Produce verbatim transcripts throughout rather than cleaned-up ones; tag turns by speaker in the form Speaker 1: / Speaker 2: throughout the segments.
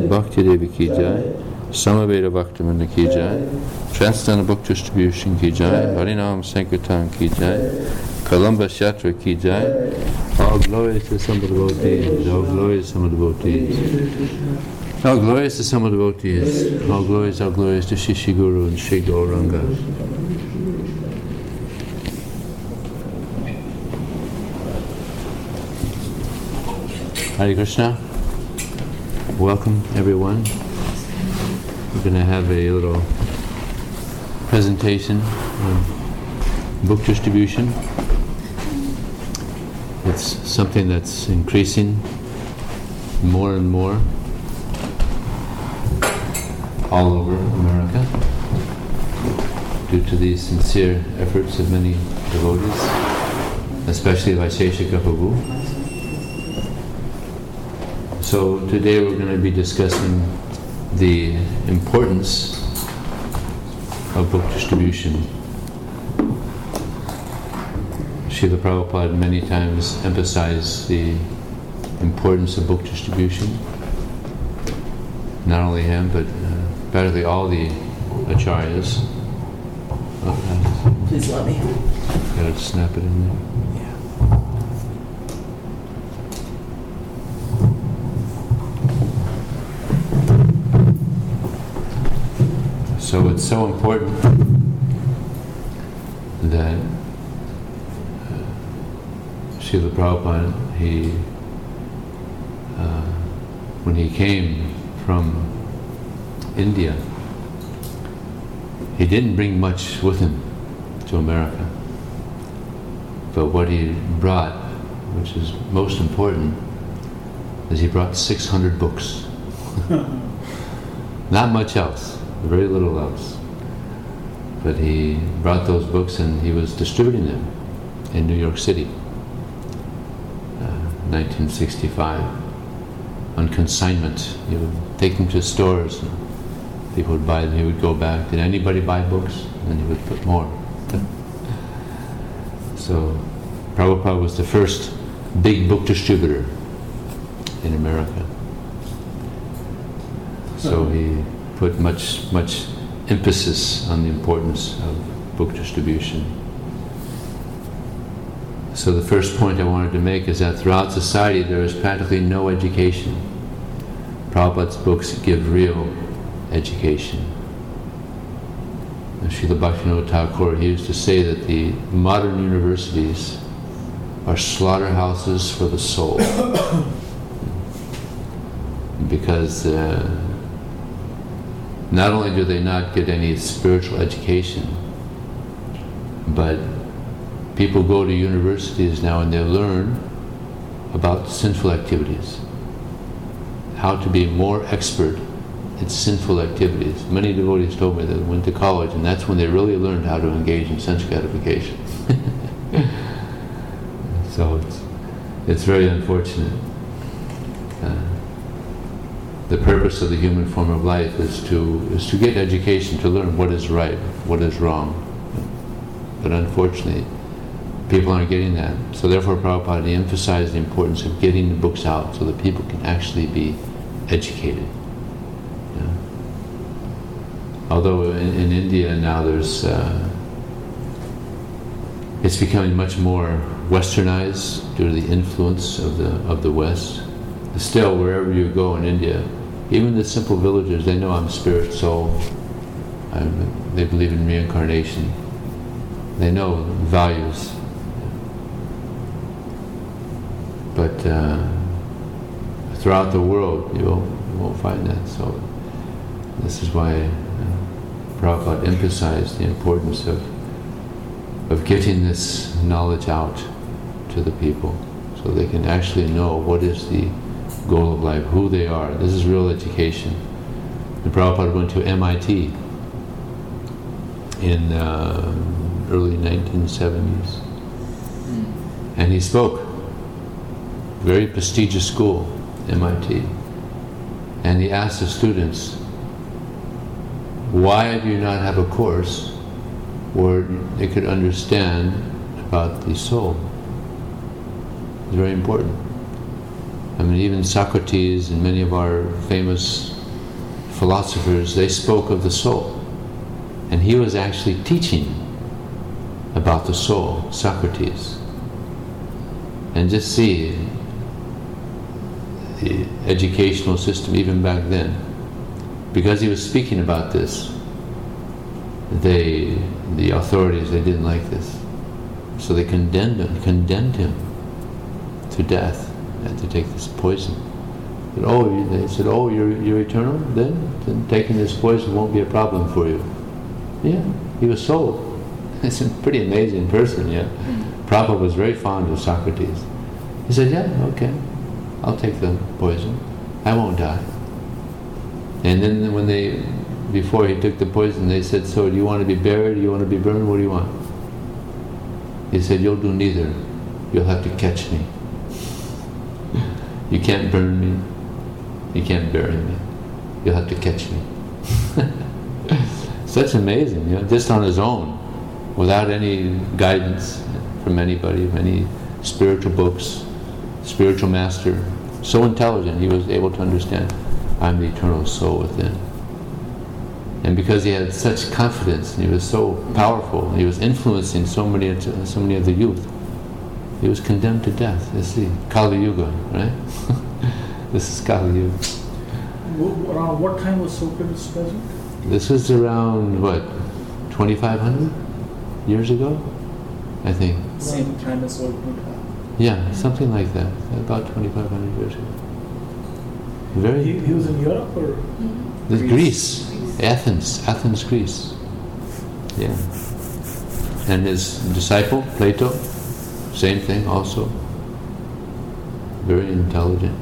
Speaker 1: Bhakti Devi ki jai, Samaveda Bhaktivinoda ki jai, Transcendental Book Distribution ki jai, Harinam Sankirtan ki jai, Columbus Yatra ki jai. All glories to some of the devotees, all glories to some of the devotees. All glories to some of the devotees, all glories, all glories to Shri Shri Guru and Shri Gauranga. Hare Krishna. Welcome everyone. We're going to have a little presentation on book distribution. It's something that's increasing more and more all over America due to the sincere efforts of many devotees, especially Vaisheshika Prabhu. So today we're going to be discussing the importance of book distribution. Srila Prabhupada many times emphasized the importance of book distribution. Not only him, but uh, practically all the acharyas. Oh,
Speaker 2: Please let me.
Speaker 1: Gotta snap it in there. So it's so important that uh, Srila Prabhupada, he, uh, when he came from India, he didn't bring much with him to America. But what he brought, which is most important, is he brought six hundred books. Not much else. Very little else. But he brought those books and he was distributing them in New York City, uh, nineteen sixty-five, on consignment. He would take them to stores and people would buy them. He would go back, did anybody buy books? And then he would put more. So Prabhupada was the first big book distributor in America. So he put much, much emphasis on the importance of book distribution. So the first point I wanted to make is that throughout society there is practically no education. Prabhupada's books give real education. And Srila Bhaktivinoda Thakur, he used to say that the modern universities are slaughterhouses for the soul. Because uh, not only do they not get any spiritual education, but people go to universities now and they learn about sinful activities, how to be more expert in sinful activities. Many devotees told me that they went to college and that's when they really learned how to engage in sense gratification. So it's, it's very unfortunate. Uh, The purpose of the human form of life is to is to get education, to learn what is right, what is wrong. But unfortunately, people aren't getting that. So therefore Prabhupada emphasized the importance of getting the books out so that people can actually be educated. Yeah. Although in, in India now there's, uh, it's becoming much more westernized due to the influence of the of the West. Still, wherever you go in India, even the simple villagers, they know I'm spirit, soul. I'm, they believe in reincarnation. They know values. But uh, throughout the world, you won't, you won't find that. So this is why uh, Prabhupada emphasized the importance of of getting this knowledge out to the people, so they can actually know what is the goal of life, who they are. This is real education. And Prabhupada went to M I T in uh, early nineteen seventies, and he spoke. Very prestigious school, M I T. And he asked the students, why do you not have a course where they could understand about the soul? It's very important. I mean, even Socrates and many of our famous philosophers, they spoke of the soul. And he was actually teaching about the soul, Socrates. And just see the educational system even back then. Because he was speaking about this, they, the authorities, they didn't like this. So they condemned him, condemned him to death and to take this poison. But, oh, they said, oh, you're, you're eternal? Then, then taking this poison won't be a problem for you. Yeah, he was sold. It's a pretty amazing person, yeah. Prabhupada was very fond of Socrates. He said, yeah, okay, I'll take the poison. I won't die. And then when they, before he took the poison, they said, so do you want to be buried? Do you want to be burned? What do you want? He said, you'll do neither. You'll have to catch me. You can't burn me. You can't bury me. You'll have to catch me. Such amazing, you know, just on his own, without any guidance from anybody, any spiritual books, spiritual master. So intelligent, he was able to understand, I'm the eternal soul within. And because he had such confidence, and he was so powerful, and he was influencing so many, so many of the youth, he was condemned to death. You see, Kali Yuga, right? This is Kali Yuga.
Speaker 2: Around what time was Socrates present?
Speaker 1: This was around, what, twenty-five hundred years ago? I think.
Speaker 2: Same time as Lord Buddha.
Speaker 1: Yeah, something like that. About twenty-five hundred years ago. Very.
Speaker 2: He, he was in Europe or?
Speaker 1: The Greece. Greece. Athens. Athens, Greece. Yeah. And his disciple, Plato, same thing also. Very intelligent.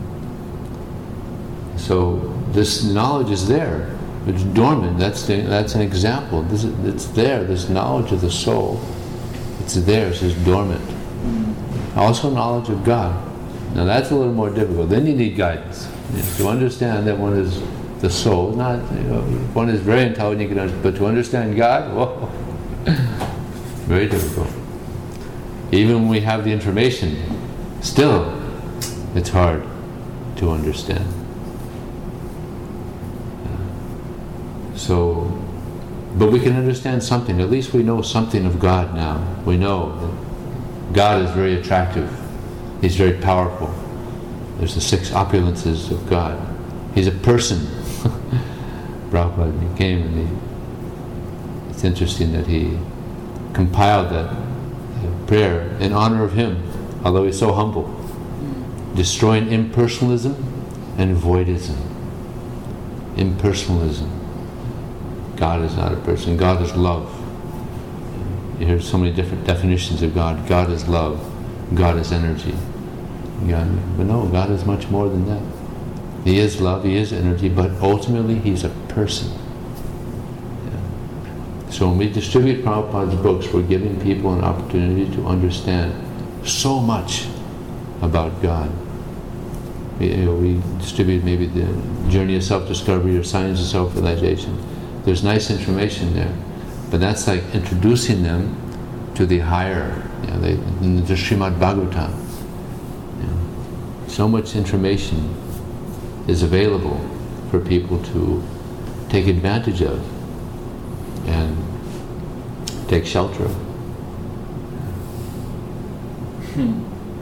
Speaker 1: So this knowledge is there. It's dormant. That's the, that's an example. This is, it's there. This knowledge of the soul. It's there. It's just dormant. Also knowledge of God. Now that's a little more difficult. Then you need guidance. You know, to understand that one is the soul. Not you know, one is very intelligent, you can understand, but to understand God, whoa, very difficult. Even when we have the information, still it's hard to understand. So, but we can understand something. At least we know something of God now. We know that God is very attractive. He's very powerful. There's the six opulences of God. He's a person. Prabhupada came and he, it's interesting that he compiled that prayer in honor of him, although he's so humble. Destroying impersonalism and voidism. Impersonalism. God is not a person. God is love. You hear so many different definitions of God. God is love. God is energy. God, but no, God is much more than that. He is love, He is energy, but ultimately He's a person. Yeah. So when we distribute Prabhupada's books, we're giving people an opportunity to understand so much about God. We, you know, we distribute maybe the Journey of Self-Discovery or Science of Self-Realization. There's nice information there, but that's like introducing them to the higher, you know, they, in the Srimad Bhagavatam. You know, so much information is available for people to take advantage of and take shelter of.
Speaker 2: Hmm.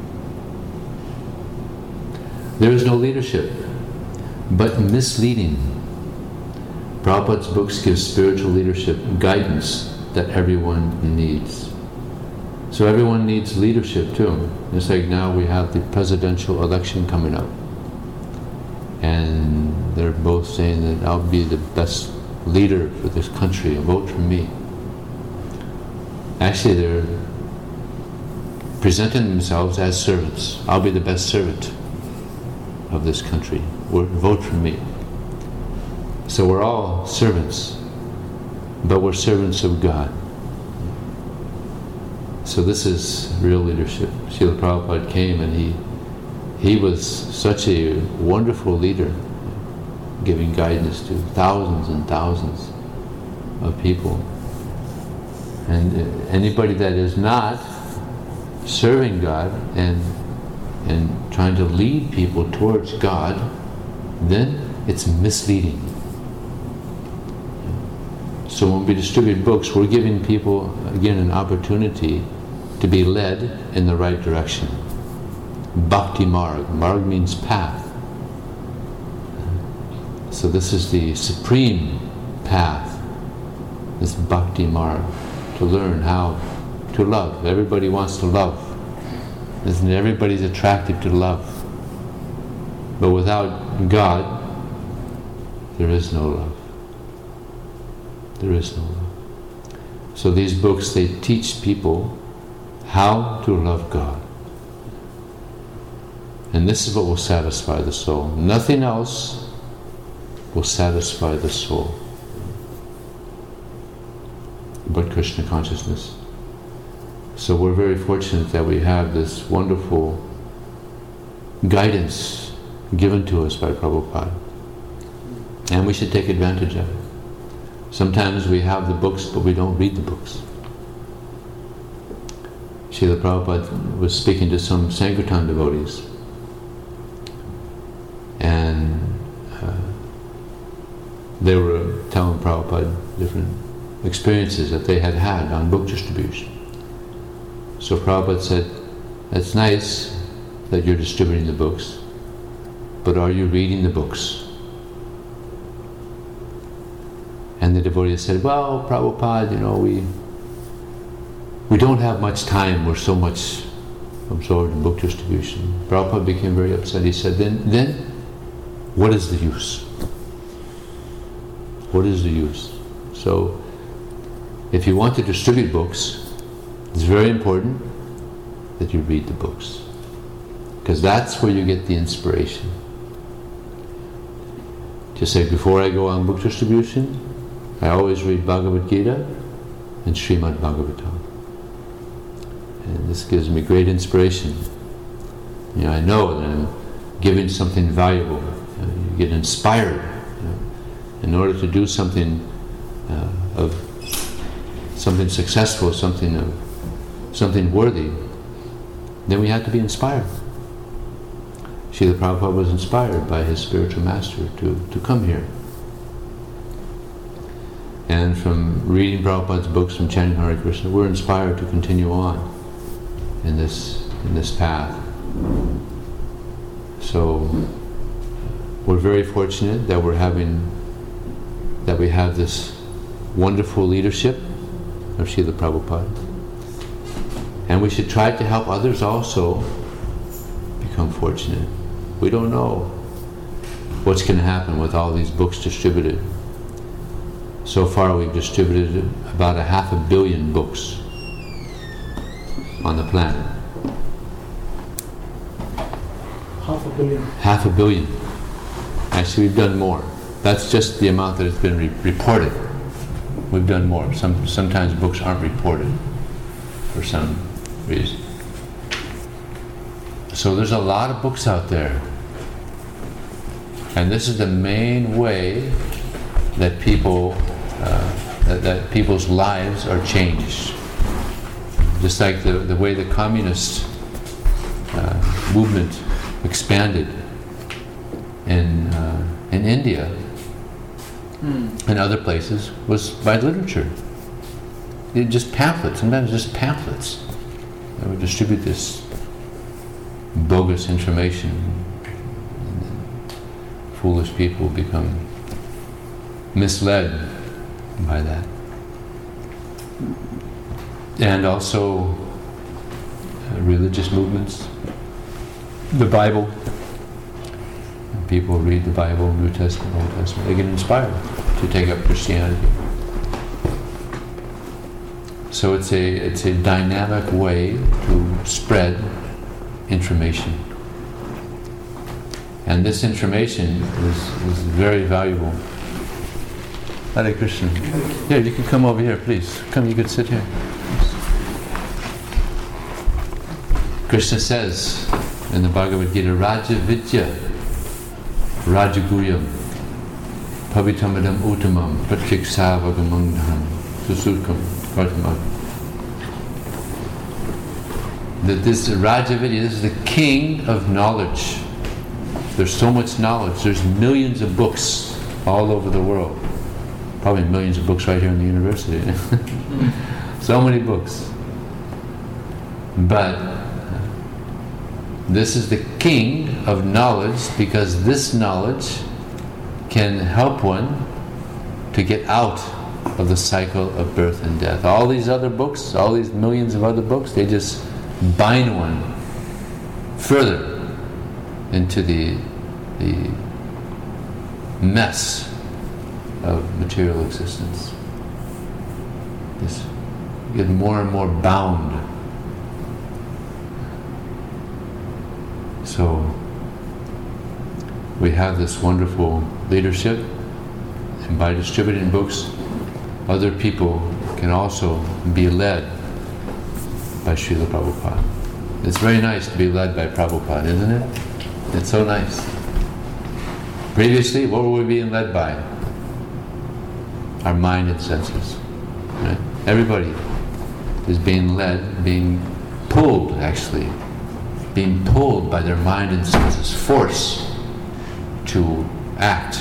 Speaker 1: There is no leadership, but misleading. Prabhupada's books give spiritual leadership, guidance that everyone needs. So everyone needs leadership too. It's like now we have the presidential election coming up. And they're both saying that I'll be the best leader for this country, vote for me. Actually, they're presenting themselves as servants. I'll be the best servant of this country. Vote for me. So we're all servants, but we're servants of God. So this is real leadership. Srila Prabhupada came and he he was such a wonderful leader, giving guidance to thousands and thousands of people. And anybody that is not serving God and and trying to lead people towards God, then it's misleading. So when we distribute books, we're giving people, again, an opportunity to be led in the right direction. Bhakti Marg. Marg means path. So this is the supreme path, this Bhakti Marg, to learn how to love. Everybody wants to love. Isn't it? Everybody's attracted to love. But without God, there is no love. There is no love. So these books, they teach people how to love God. And this is what will satisfy the soul. Nothing else will satisfy the soul but Krishna consciousness. So we're very fortunate that we have this wonderful guidance given to us by Prabhupada. And we should take advantage of it. Sometimes we have the books, but we don't read the books. Srila Prabhupada was speaking to some Sankirtan devotees, and uh, they were telling Prabhupada different experiences that they had had on book distribution. So Prabhupada said, "It's nice that you're distributing the books, but are you reading the books?" And the devotee said, "Well, Prabhupada, you know, we we don't have much time. We're so much absorbed in book distribution." Prabhupada became very upset. He said, then, then what is the use? What is the use? So, if you want to distribute books, it's very important that you read the books, because that's where you get the inspiration. Just say, before I go on book distribution, I always read Bhagavad Gita and Srimad Bhagavatam. And this gives me great inspiration. You know, I know that I'm giving something valuable. You know, you get inspired. You know, in order to do something uh, of something successful, something of something worthy, then we have to be inspired. Srila Prabhupada was inspired by his spiritual master to, to come here. And from reading Prabhupada's books, from chanting Hare Krishna, we're inspired to continue on in this in this path. So we're very fortunate that we're having that we have this wonderful leadership of Srila Prabhupada. And we should try to help others also become fortunate. We don't know what's going to happen with all these books distributed. So far we've distributed about a half a billion books on the planet.
Speaker 2: Half a billion.
Speaker 1: Half a billion. Actually, we've done more. That's just the amount that has been re- reported. We've done more. Some sometimes books aren't reported for some reason. So there's a lot of books out there, and this is the main way that people uh, that, that people's lives are changed. Just like the, the way the communist uh, movement expanded in uh, in India mm. and other places was by literature. It just pamphlets, sometimes just pamphlets. They would distribute this bogus information, and then foolish people become misled by that. And also uh, religious movements, the Bible. People read the Bible, New Testament, Old Testament, they get inspired to take up Christianity. So it's a it's a dynamic way to spread information. And this information is, is very valuable. Hare Krishna. Yeah, you can come over here, please. Come, you can sit here. Krishna says in the Bhagavad Gita, Raja Vidya, Raja Guyam, Pavitamadam Uttamam, Pratyakshavagamangdham, Susukam, Kartamag. that this Rajavidya, this is the king of knowledge. There's so much knowledge. There's millions of books all over the world. Probably millions of books right here in the university. So many books. But this is the king of knowledge because this knowledge can help one to get out of the cycle of birth and death. All these other books, all these millions of other books, they just bind one further into the, the mess of material existence. Just get more and more bound. So we have this wonderful leadership, and by distributing books, other people can also be led by Srila Prabhupada. It's very nice to be led by Prabhupada, isn't it? It's so nice. Previously, what were we being led by? Our mind and senses. Right? Everybody is being led, being pulled actually, being pulled by their mind and senses, force to act.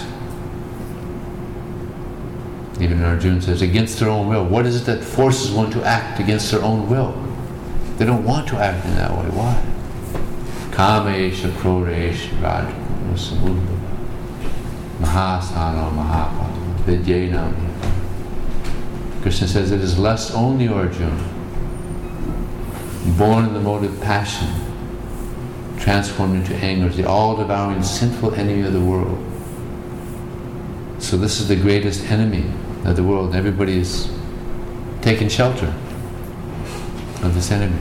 Speaker 1: Even Arjuna says, against their own will. What is it that forces one to act against their own will? They don't want to act in that way. Why? Kamesha, Kroresha, Raja, Samudra, Mahasana, Mahapala, Vidyena. Krishna says it is lust only, Arjuna, born in the mode of passion, transformed into anger, is the all-devouring sinful enemy of the world. So this is the greatest enemy of the world. Everybody is taking shelter of this enemy.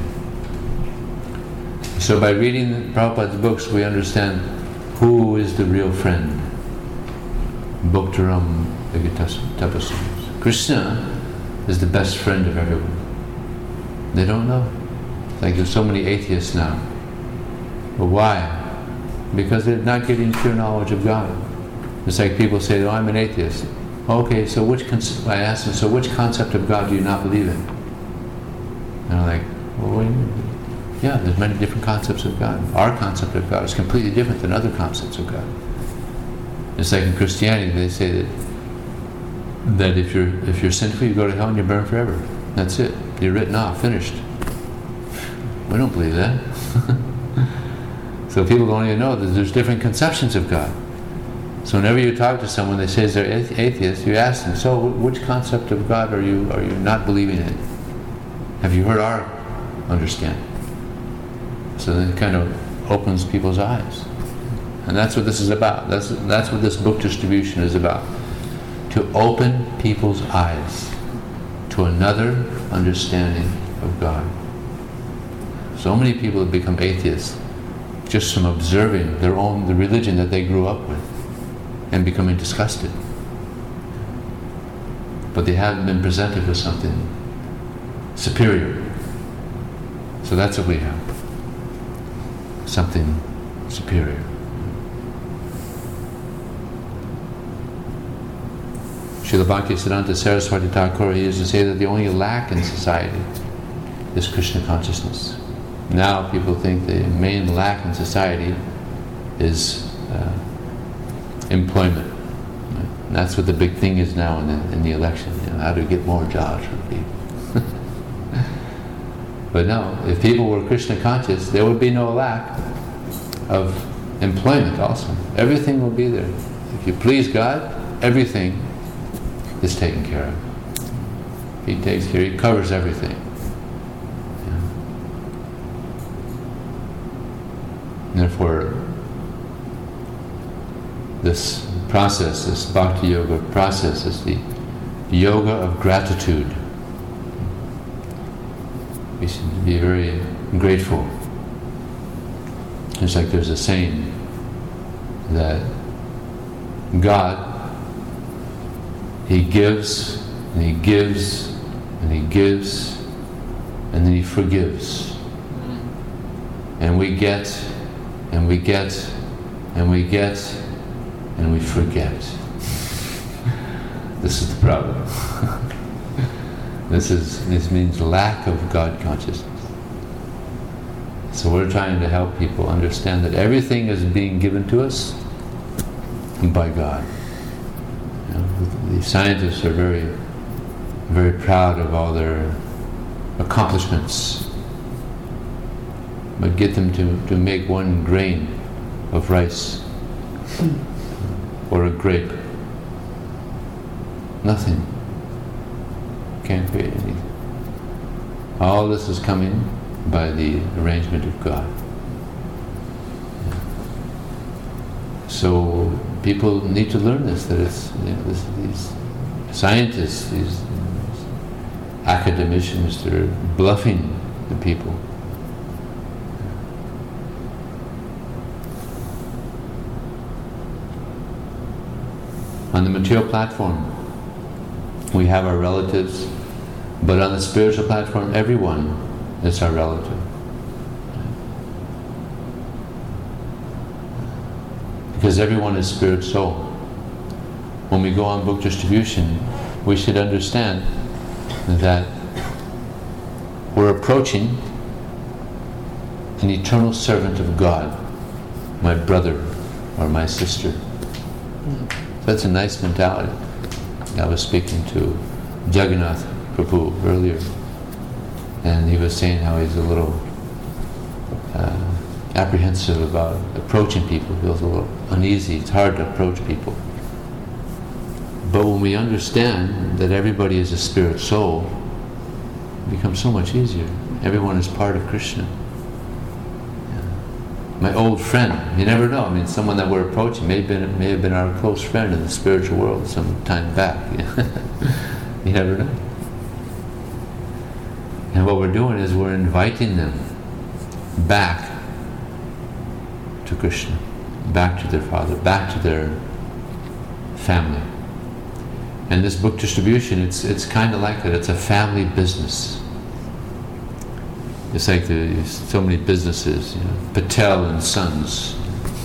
Speaker 1: So by reading Prabhupada's books, we understand who is the real friend. Bhaktaram Tapasya. Krishna is the best friend of everyone. They don't know. Like there's so many atheists now. But why? Because they're not getting pure knowledge of God. It's like people say, oh, I'm an atheist. Okay, so which, con- I ask them, so which concept of God do you not believe in? And I'm like, well, what do you mean? Yeah, there's many different concepts of God. Our concept of God is completely different than other concepts of God. It's like in Christianity, they say that that if you're if you're sinful, you go to hell and you burn forever. That's it. You're written off, finished. We don't believe that. So people don't even know that there's different conceptions of God. So whenever you talk to someone that says they're atheist, you ask them, so which concept of God are you are you not believing in? Have you heard our understanding? So then it kind of opens people's eyes. And that's what this is about. That's that's what this book distribution is about. To open people's eyes to another understanding of God. So many people have become atheists just from observing their own, the religion that they grew up with, and becoming disgusted. But they haven't been presented with something superior. So that's what we have. Something superior. Srila Bhaktisiddhanta Saraswati Thakur used to say that the only lack in society is Krishna consciousness. Now people think the main lack in society is uh, employment. Right? And that's what the big thing is now in the, in the election, you know, how to get more jobs for people. But no, if people were Krishna conscious, there would be no lack of employment also. Everything will be there. If you please God, everything is taken care of. He takes care, He covers everything. Yeah. Therefore, this process, this bhakti yoga process, is the yoga of gratitude. We should be very grateful. It's like there's a saying that God, He gives, and He gives, and He gives, and then He forgives. And we get, and we get, and we get, and we forget. This is the problem. This is this means lack of God consciousness. So we're trying to help people understand that everything is being given to us by God. You know, the scientists are very, very proud of all their accomplishments. But get them to, to make one grain of rice or a grape. Nothing. Can't create anything. All this is coming by the arrangement of God. So people need to learn this, that it's, you know, this, these scientists, these academicians, they're bluffing the people. On the material platform, we have our relatives, but on the spiritual platform, everyone is our relative. Because everyone is spirit soul. When we go on book distribution, we should understand that we're approaching an eternal servant of God, my brother or my sister. That's a nice mentality. I was speaking to Jagannath Prabhu earlier, and he was saying how he's a little uh, apprehensive about approaching people. He feels a little uneasy. It's hard to approach people. But when we understand that everybody is a spirit soul, it becomes so much easier. Everyone is part of Krishna. My old friend, you never know. I mean, someone that we're approaching may have been, may have been our close friend in the spiritual world some time back. You never know. And what we're doing is we're inviting them back to Krishna, back to their father, back to their family. And this book distribution, it's it's kind of like that. It's a family business. It's like there's so many businesses, you know, Patel and Sons,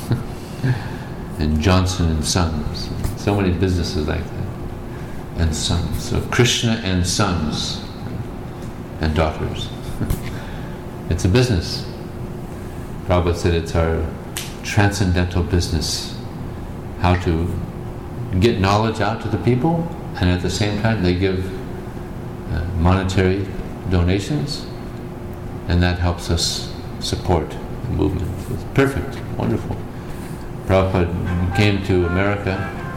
Speaker 1: and Johnson and Sons, so many businesses like that, and sons. So Krishna and sons, and daughters. It's a business. Prabhupada said it's our transcendental business, how to get knowledge out to the people, and at the same time they give uh, monetary donations, and that helps us support the movement. It's perfect, wonderful. Prabhupada came to America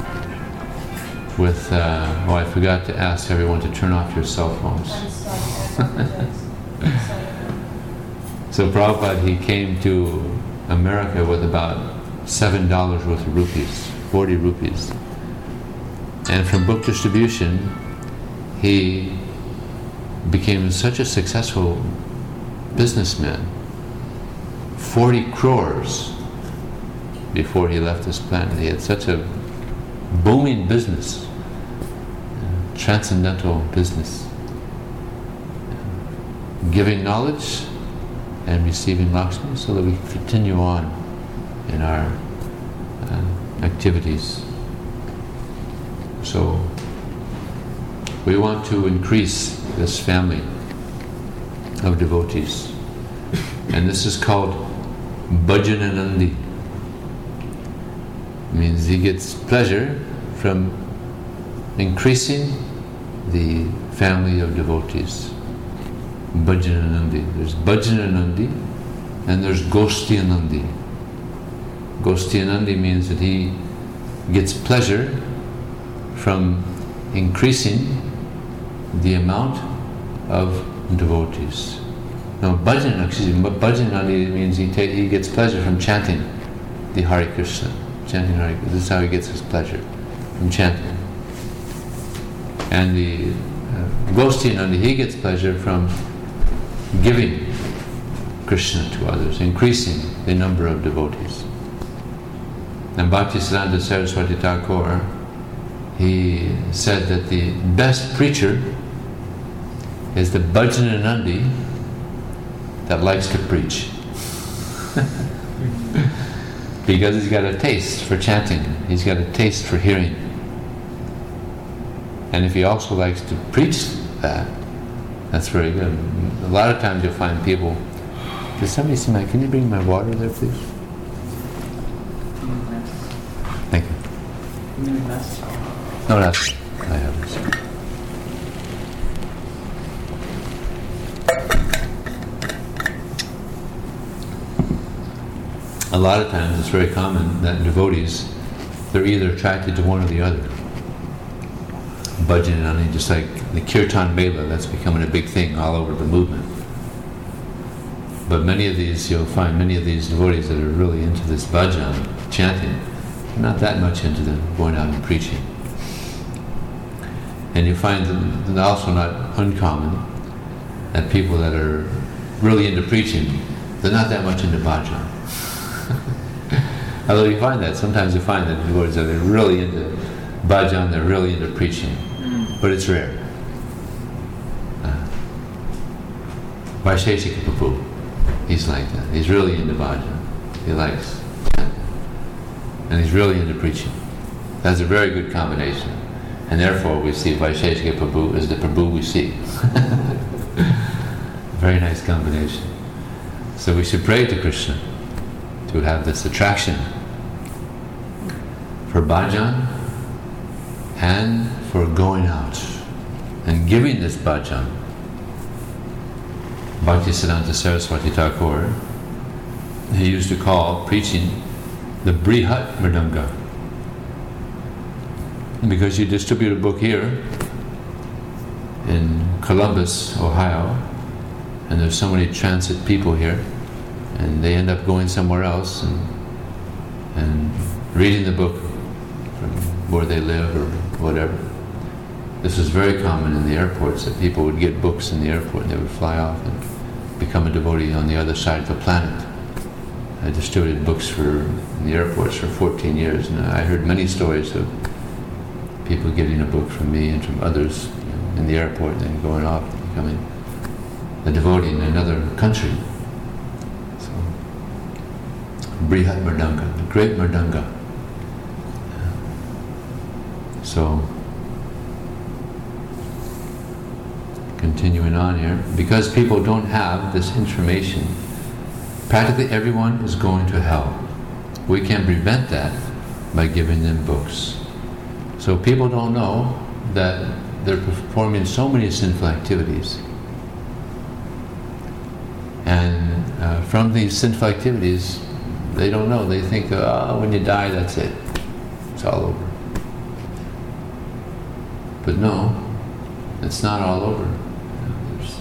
Speaker 1: with, uh, oh I forgot to ask everyone to turn off your cell phones. So Prabhupada, he came to America with about seven dollars worth of rupees, forty rupees. And from book distribution, he became such a successful businessman, forty crores before he left this planet. He had such a booming business, transcendental business, giving knowledge and receiving Lakshmi so that we can continue on in our uh, activities. So we want to increase this family of devotees, and this is called Bhajananandi. It means he gets pleasure from increasing the family of devotees. Bhajananandi. There's Bhajananandi and there's Gostianandi. Gostianandi means that he gets pleasure from increasing the amount of devotees. Now, bhajan, excuse me, bhajanandi means he ta- he gets pleasure from chanting the Hare Krishna, chanting Hare Krishna. This is how he gets his pleasure, from chanting. And the uh, Gostianandi, he gets pleasure from giving Krishna to others, increasing the number of devotees. And Bhaktisiddhanta Saraswati Thakur, he said that the best preacher is the Bhajananandi that likes to preach. Because he's got a taste for chanting, he's got a taste for hearing. And if he also likes to preach that, that's very good. A lot of times you'll find people Does somebody see my, can you bring my water there, please? Thank you. No, that's, I have this. A lot of times it's very common that devotees, they're either attracted to one or the other. Bhajan, I mean, just like the Kirtan Mela, that's becoming a big thing all over the movement. But many of these, you'll find many of these devotees that are really into this bhajan, chanting, they're not that much into the going out and preaching. And you find that also not uncommon that people that are really into preaching, they're not that much into bhajan. Although you find that, sometimes you find that devotees that are really into bhajan, they're really into preaching, mm. but it's rare. Uh, Vaisheshika Prabhu, he's like that. He's really into bhajan. He likes chanting. And he's really into preaching. That's a very good combination. And therefore we see Vaisheshika Prabhu as the Prabhu we see. Very nice combination. So we should pray to Krishna to have this attraction for bhajan and for going out and giving this bhajan. Bhaktisiddhanta Saraswati Thakur, he used to call preaching the Brihat Mridanga. Because you distribute a book here in Columbus, Ohio, and there's so many transit people here, and they end up going somewhere else and, and reading the book from where they live or whatever. This was very common in the airports, that people would get books in the airport and they would fly off and become a devotee on the other side of the planet. I distributed books for in the airports for fourteen years, and I heard many stories of people getting a book from me and from others, you know, in the airport and then going off and becoming a devotee in another country. So, Brihat Mridanga, the great Mridanga. So, continuing on here, because people don't have this information, practically everyone is going to hell. We can prevent that by giving them books. So people don't know that they're performing so many sinful activities. And uh, from these sinful activities, they don't know. They think, oh, when you die, that's it. It's all over. But no, it's not all over. You know, there's,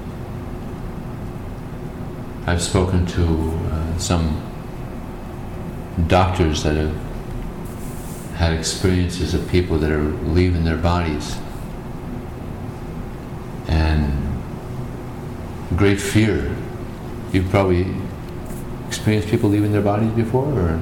Speaker 1: I've spoken to uh, some doctors that have had experiences of people that are leaving their bodies, and great fear. You've probably experienced people leaving their bodies before, or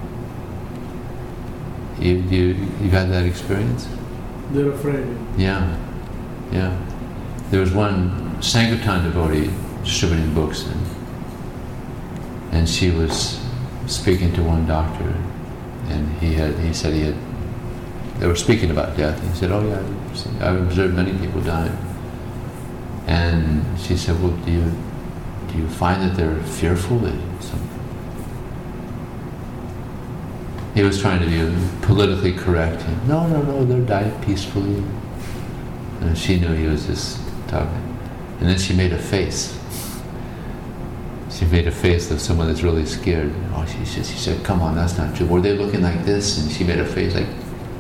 Speaker 1: you you you've had that experience?
Speaker 2: They're afraid.
Speaker 1: Yeah, yeah. There was one Sankirtan devotee distributing books, and and she was speaking to one doctor. And he had, he said he had, they were speaking about death. He said, oh yeah, I've observed many people dying. And she said, well, do you, do you find that they're fearful? That some... He was trying to be politically correct. He, no, no, no, they're dying peacefully. And she knew he was just talking. And then she made a face. She made a face of someone that's really scared. Oh, she, she, she said, come on, that's not true. Were they looking like this? And she made a face like...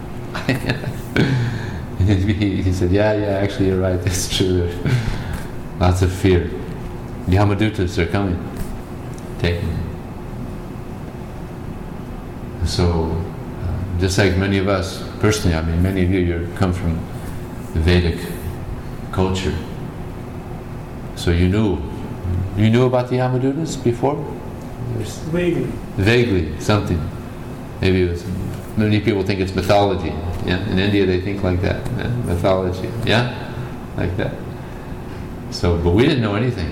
Speaker 1: and he, he said, yeah, yeah, actually you're right, that's true. Lots of fear. The Yamadutas are coming. Taking them. So, uh, just like many of us, personally, I mean, many of you, you come from the Vedic culture. So you knew You knew about the Yamadutas before? There's
Speaker 2: Vaguely.
Speaker 1: Vaguely, something. Maybe it was, many people think it's mythology. Yeah, in India they think like that. Yeah? Mythology. Yeah, like that. So, but we didn't know anything.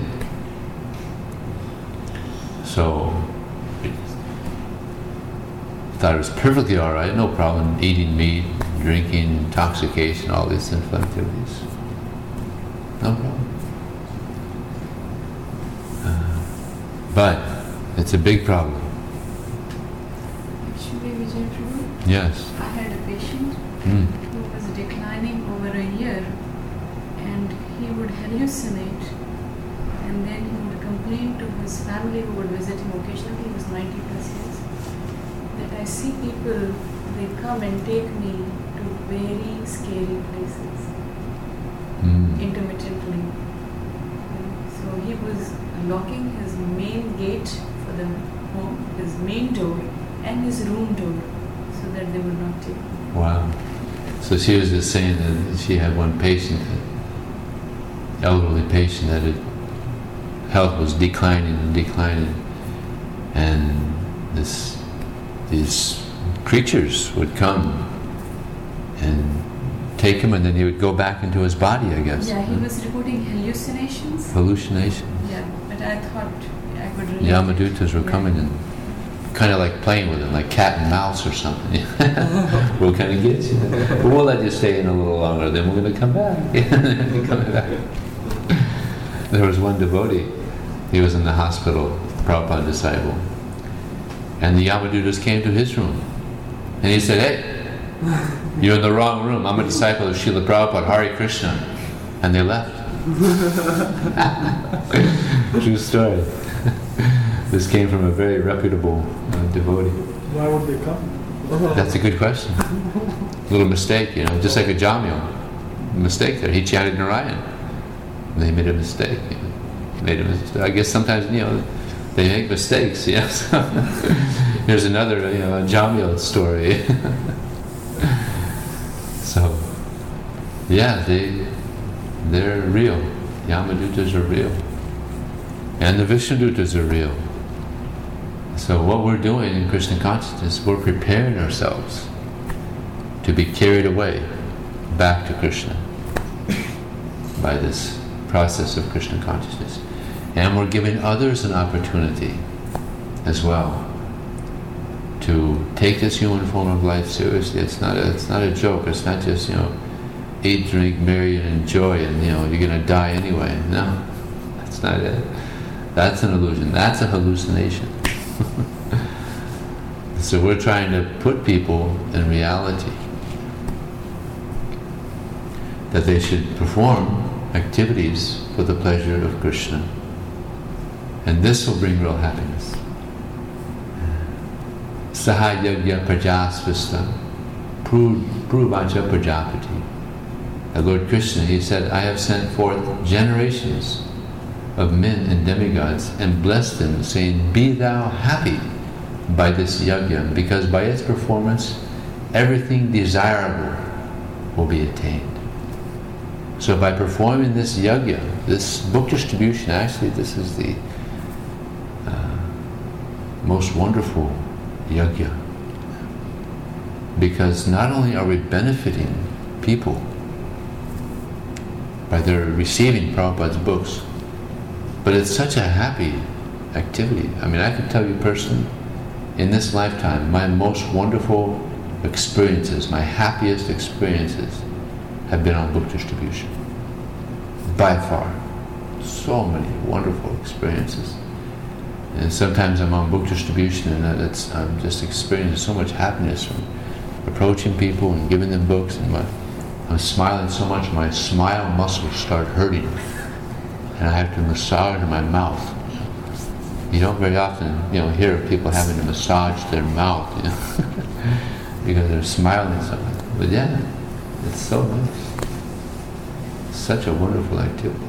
Speaker 1: So, we thought it was perfectly all right, no problem eating meat, drinking, intoxication, all these sinful activities. No problem. But it's a big problem.
Speaker 3: Actually, Vijay Prabhu,
Speaker 1: Yes.
Speaker 3: I had a patient
Speaker 1: Mm.
Speaker 3: who was declining over a year, and he would hallucinate, and then he would complain to his family who would visit him occasionally. He was ninety plus years, that I see people, they come and take me to very scary places
Speaker 1: Mm.
Speaker 3: intermittently. So he was locking his main gate for the home, his main door and his room door, so that they would not take him.
Speaker 1: Wow. So she was just saying that she had one patient, elderly patient, that it, health was declining and declining, and this these creatures would come and take him, and then he would go back into his body, I guess.
Speaker 3: Yeah, he was reporting hallucinations.
Speaker 1: Hallucination.
Speaker 3: Yeah, but I thought I could relate.
Speaker 1: Yamadutas were
Speaker 3: Yeah.
Speaker 1: coming and kind of like playing with him, like cat and mouse or something. We'll kind of get you. But we'll let you stay in a little longer, then we're going to come back. Coming back. There was one devotee, he was in the hospital, Prabhupada disciple, and the Yamadutas came to his room. And he said, "Hey, you're in the wrong room. I'm a disciple of Srila Prabhupada, Hare Krishna." And they left. True story. This came from a very reputable uh, devotee.
Speaker 2: Why would they come?
Speaker 1: That's a good question. A little mistake, you know, just like a Jamio. Mistake there. He chanted Narayan. They made a mistake. You know. Made a mistake. I guess sometimes, you know, they make mistakes, yes. There's another, you know, Jamio story. So, yeah, they, they're real. Yamadutas are real. And the Vishnudutas are real. So what we're doing in Krishna consciousness, we're preparing ourselves to be carried away back to Krishna by this process of Krishna consciousness. And we're giving others an opportunity as well to take this human form of life seriously. It's not a, it's not a joke. It's not just, you know, eat, drink, marry, and enjoy, and, you know, you're going to die anyway. No, that's not it. That's an illusion. That's a hallucination. So we're trying to put people in reality that they should perform activities for the pleasure of Krishna. And this will bring real happiness. Saha yagya prajasvista pruvacha prajapati. The Lord Krishna, he said, I have sent forth generations of men and demigods and blessed them, saying, be thou happy by this yajna, because by its performance everything desirable will be attained. So by performing this yajna, this book distribution, actually this is the uh, most wonderful yajna, because not only are we benefiting people by their receiving Prabhupada's books, but it's such a happy activity. I mean, I can tell you personally, in this lifetime, my most wonderful experiences, my happiest experiences, have been on book distribution. By far. So many wonderful experiences. And sometimes I'm on book distribution and it's, I'm just experiencing so much happiness from approaching people and giving them books, and my, I'm smiling so much my smile muscles start hurting. And I have to massage my mouth. You don't very often, you know, hear of people having to massage their mouth, you know, because they're smiling so much. But yeah, it's so nice. Such a wonderful activity.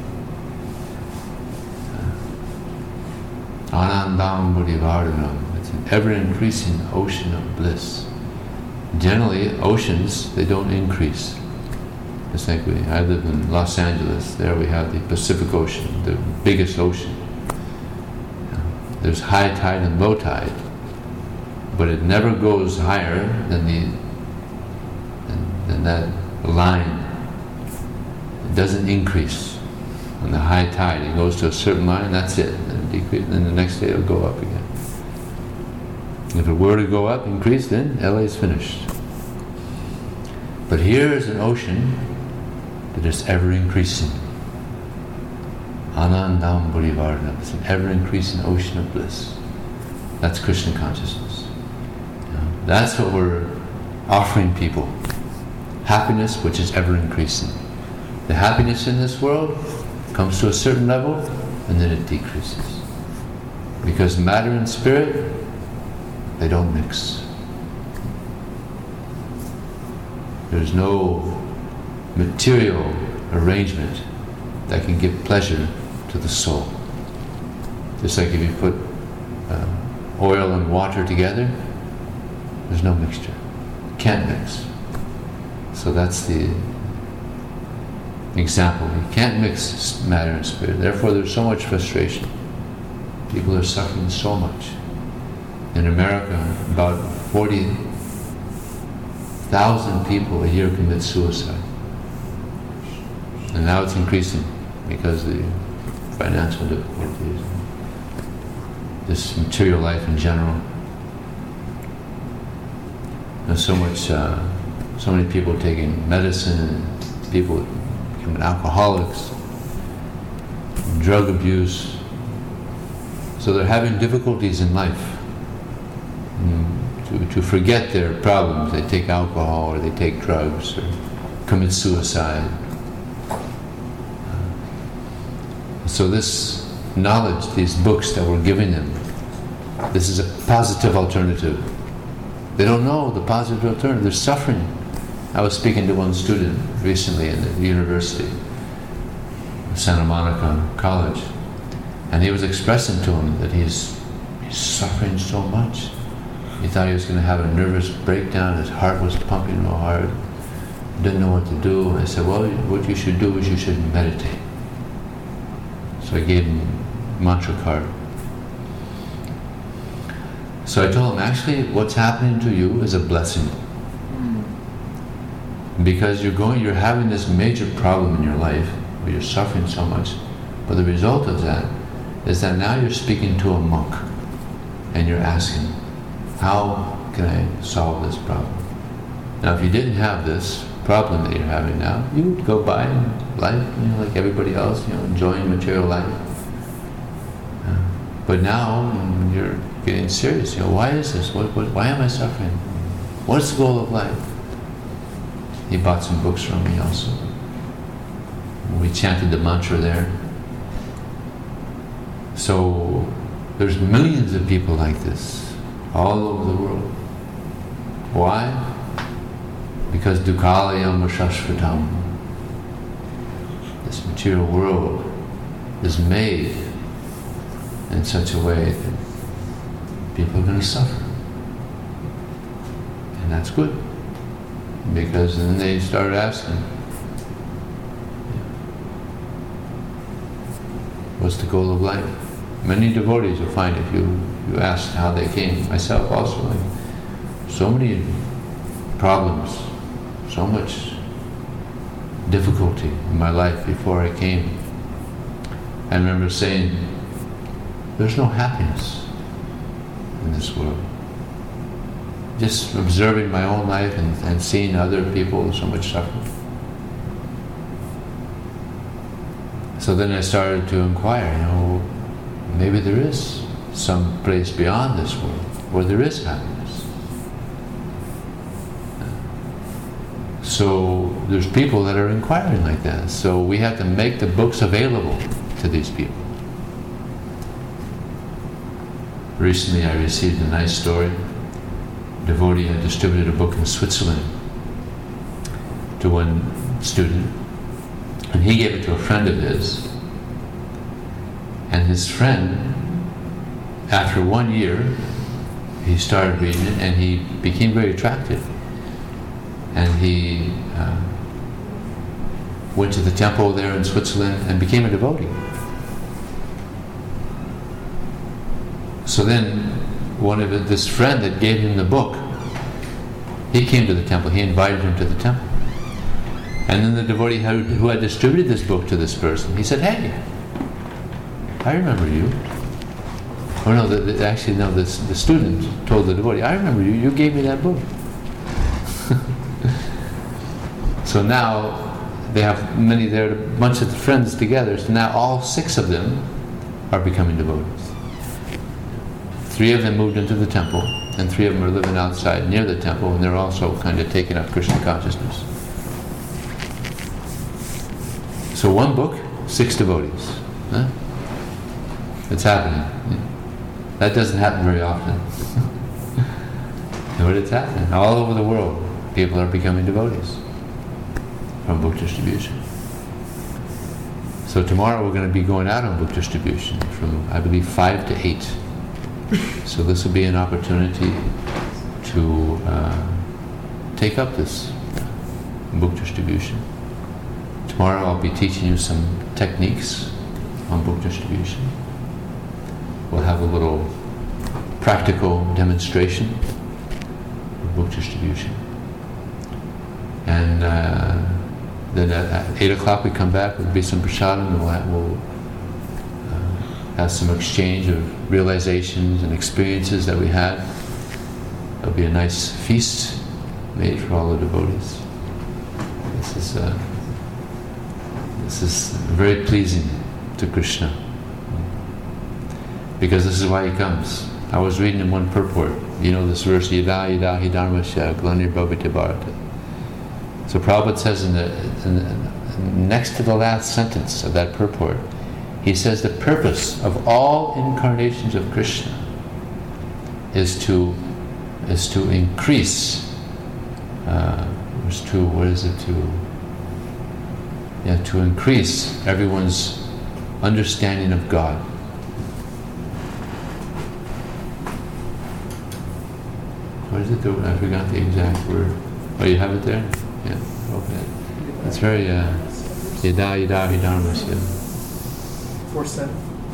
Speaker 1: Anandam Buddhivardhanam. It's an ever-increasing ocean of bliss. Generally, oceans, they don't increase. It's like we, I live in Los Angeles. There we have the Pacific Ocean, the biggest ocean. There's high tide and low tide, but it never goes higher than the than, than that line. It doesn't increase. On the high tide, it goes to a certain line, that's it. Then it decreases, then the next day it'll go up again. If it were to go up, increase, then L A is finished. But here is an ocean that is ever increasing. Anandam Burivarnam. It's an ever-increasing ocean of bliss. That's Krishna consciousness. You know, that's what we're offering people. Happiness which is ever-increasing. The happiness in this world comes to a certain level and then it decreases. Because matter and spirit, they don't mix. There's no material arrangement that can give pleasure to the soul. Just like if you put uh, oil and water together, there's no mixture. Can't mix. So that's the example. You can't mix matter and spirit. Therefore there's so much frustration. People are suffering so much. In America, about forty thousand people a year commit suicide. And now it's increasing because of the financial difficulties, this material life in general. There's so much, uh, so many people taking medicine, people becoming alcoholics, drug abuse. So they're having difficulties in life. To, to forget their problems, they take alcohol or they take drugs or commit suicide. So this knowledge, these books that we're giving them, this is a positive alternative. They don't know the positive alternative. They're suffering. I was speaking to one student recently in the university, Santa Monica College, and he was expressing to him that he's, he's suffering so much. He thought he was going to have a nervous breakdown. His heart was pumping real hard. Didn't know what to do. I said, well, what you should do is you should meditate. So I gave him a mantra card. So I told him, actually, what's happening to you is a blessing. Because you're going, you're having this major problem in your life where you're suffering so much. But the result of that is that now you're speaking to a monk and you're asking, how can I solve this problem? Now, if you didn't have this problem that you're having now, you would go by life, you know, like everybody else, you know, enjoying material life. Uh, but now, when you're getting serious, you know, why is this? What, what, why am I suffering? What's the goal of life? He bought some books from me also. We chanted the mantra there. So, there's millions of people like this all over the world. Why? Because dukkhalayam shashvatam, this material world, is made in such a way that people are going to suffer. And that's good. Because then they start asking, what's the goal of life? Many devotees will find if you, you ask how they came, myself also, like, so many problems, so much difficulty in my life before I came. I remember saying, there's no happiness in this world. Just observing my own life and, and seeing other people so much suffering. So then I started to inquire, you know, maybe there is some place beyond this world where there is happiness. So there's people that are inquiring like that. So we have to make the books available to these people. Recently I received a nice story. A devotee had distributed a book in Switzerland to one student, and he gave it to a friend of his. And his friend, after one year, he started reading it and he became very attracted. And he uh, went to the temple there in Switzerland and became a devotee. So then, one of the, this friend that gave him the book, he came to the temple, he invited him to the temple. And then the devotee who, who had distributed this book to this person, he said, hey, I remember you. Oh no, the, the, actually no, this, the student told the devotee, I remember you, you gave me that book. So now, they have many, they're a bunch of friends together, so now all six of them are becoming devotees. Three of them moved into the temple, and three of them are living outside near the temple, and they're also kind of taking up Krishna consciousness. So one book, six devotees. Huh? It's happening. That doesn't happen very often. But it's happening. All over the world, people are becoming devotees from book distribution. So tomorrow we're going to be going out on book distribution from, I believe, five to eight. So this will be an opportunity to uh, take up this book distribution. Tomorrow I'll be teaching you some techniques on book distribution. We'll have a little practical demonstration of book distribution. And uh, then at, at eight o'clock we come back, there'll be some prasadam, and we'll, have, we'll uh, have some exchange of realizations and experiences that we had. There'll be a nice feast made for all the devotees. This is uh, this is very pleasing to Krishna, because this is why he comes. I was reading in one purport, you know this verse, Yada yada hi dharmasya glanir bhavati bharata. So Prabhupada says in the, in the next to the last sentence of that purport, he says the purpose of all incarnations of Krishna is to is to increase, uh, is to what is it to yeah to increase everyone's understanding of God. What is it? The, I forgot the exact word. Oh, you have it there? Yeah, open it. It's very uh, yada yada hi dharmasya.
Speaker 4: Four seven.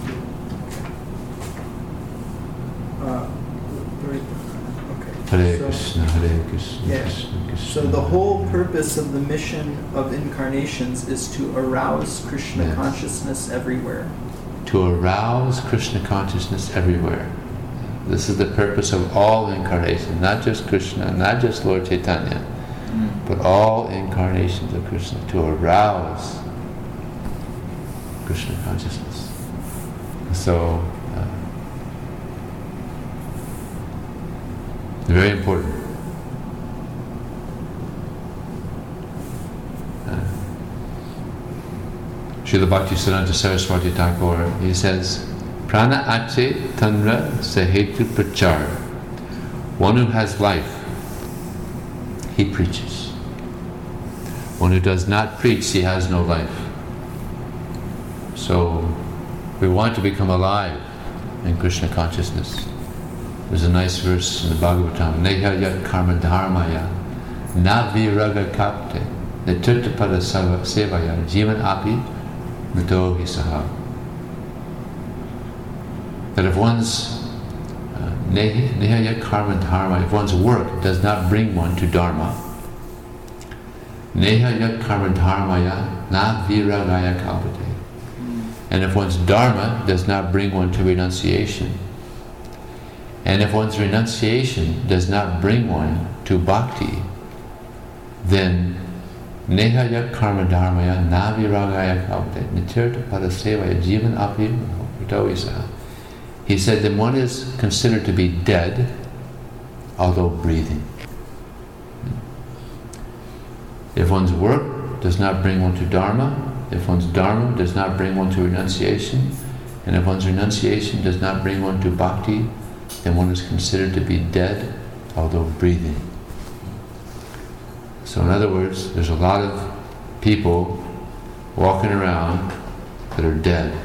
Speaker 4: Uh, very, okay.
Speaker 1: Hare
Speaker 4: So-
Speaker 1: Krishna, Hare Krishna,
Speaker 4: Yeah.
Speaker 1: Krishna Krishna.
Speaker 4: So the whole purpose of the mission of incarnations is to arouse Krishna
Speaker 1: Yes.
Speaker 4: consciousness everywhere.
Speaker 1: To arouse Krishna consciousness everywhere. This is the purpose of all incarnations, not just Krishna, not just Lord Chaitanya, but all incarnations of Krishna, to arouse Krishna consciousness. So, uh, very important. Uh, Srila Bhaktisiddhanta Saraswati Thakur, he says, Prana ache tanra sahetu prachar. One who has life, he preaches. One who does not preach, he has no life. So, we want to become alive in Krishna consciousness. There's a nice verse in the Bhagavatam, Neha yat karma dharmaya, na viraga kapte, netirta pada sevaya, jivan api, mito hisaha. That if one's uh, neha yat karma dharma, if one's work does not bring one to dharma, neha yat karma dharmaya na viragaya kalpate. And if one's dharma does not bring one to renunciation, and if one's renunciation does not bring one to bhakti, then neha yat karma dharmaya na viragaya kalpate nitirta padasevaya jivan api mito hisaha. He said that one is considered to be dead, although breathing. If one's work does not bring one to dharma, if one's dharma does not bring one to renunciation, and if one's renunciation does not bring one to bhakti, then one is considered to be dead, although breathing. So in other words, there's a lot of people walking around that are dead.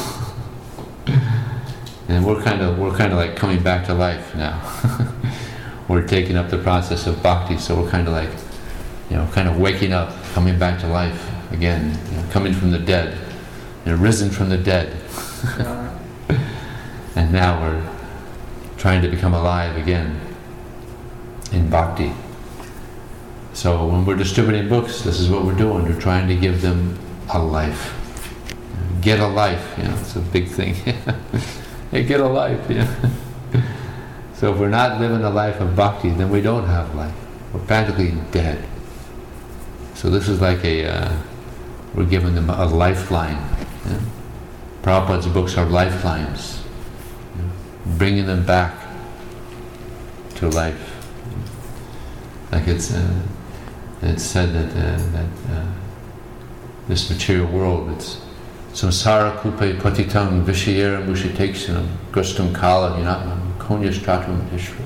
Speaker 1: And we're kind of we're kind of like coming back to life now. We're taking up the process of bhakti, so we're kind of like, you know, kind of waking up, coming back to life again, you know, coming from the dead, you know, risen from the dead.
Speaker 4: Uh,
Speaker 1: And now we're trying to become alive again in bhakti. So when we're distributing books, this is what we're doing. We're trying to give them a life. Get a life, you know, it's a big thing. Hey, get a life, yeah. So if we're not living a life of bhakti, then we don't have life. We're practically dead. So this is like a uh, we're giving them a lifeline. Yeah? Prabhupada's books are lifelines, yeah? Bringing them back to life. Like it's uh, it's said that uh, that uh, this material world, it's samsara kupe patitam vishayera mushitekshanam gustum kala yunatman konyastratum ishra.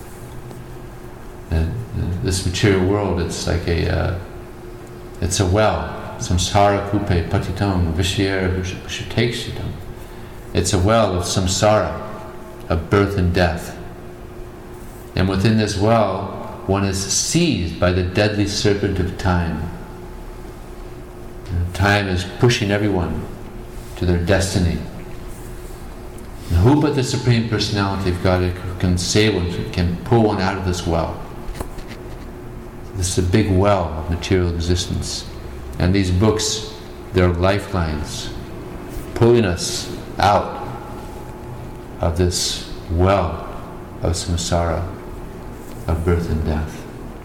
Speaker 1: And uh, this material world, it's like a uh, it's a well. Samsara kupe patitam vishayera mushitekshanam. It's a well of samsara, of birth and death. And within this well, one is seized by the deadly serpent of time. And time is pushing everyone to their destiny. And who but the Supreme Personality of God can save one, can pull one out of this well? This is a big well of material existence. And these books, they're lifelines, pulling us out of this well of samsara, of birth and death.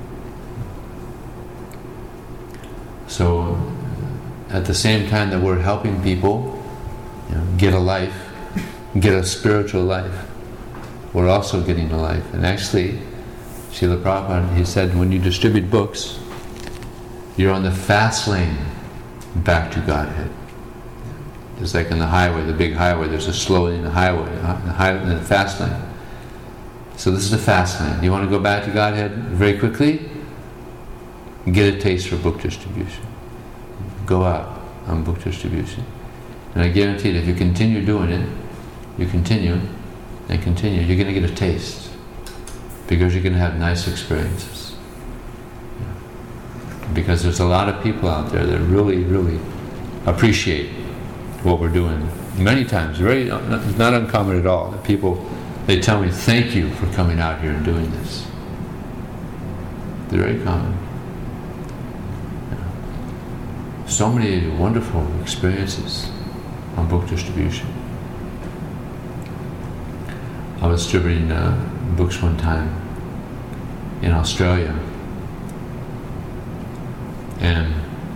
Speaker 1: So, at the same time that we're helping people, you know, get a life, get a spiritual life, we're also getting a life. And actually, Srila Prabhupada, he said, when you distribute books, you're on the fast lane back to Godhead. Just like in the highway, the big highway, there's a slow lane in the highway, in the, highway, in the fast lane. So this is the fast lane. You want to go back to Godhead very quickly? Get a taste for book distribution. Go out on book distribution. And I guarantee that if you continue doing it, you continue and continue, you're going to get a taste. Because you're going to have nice experiences. Because there's a lot of people out there that really, really appreciate what we're doing. Many times, very not uncommon at all, that people, they tell me, thank you for coming out here and doing this. They're very common. Yeah. So many wonderful experiences on book distribution. I was distributing uh, books one time in Australia, and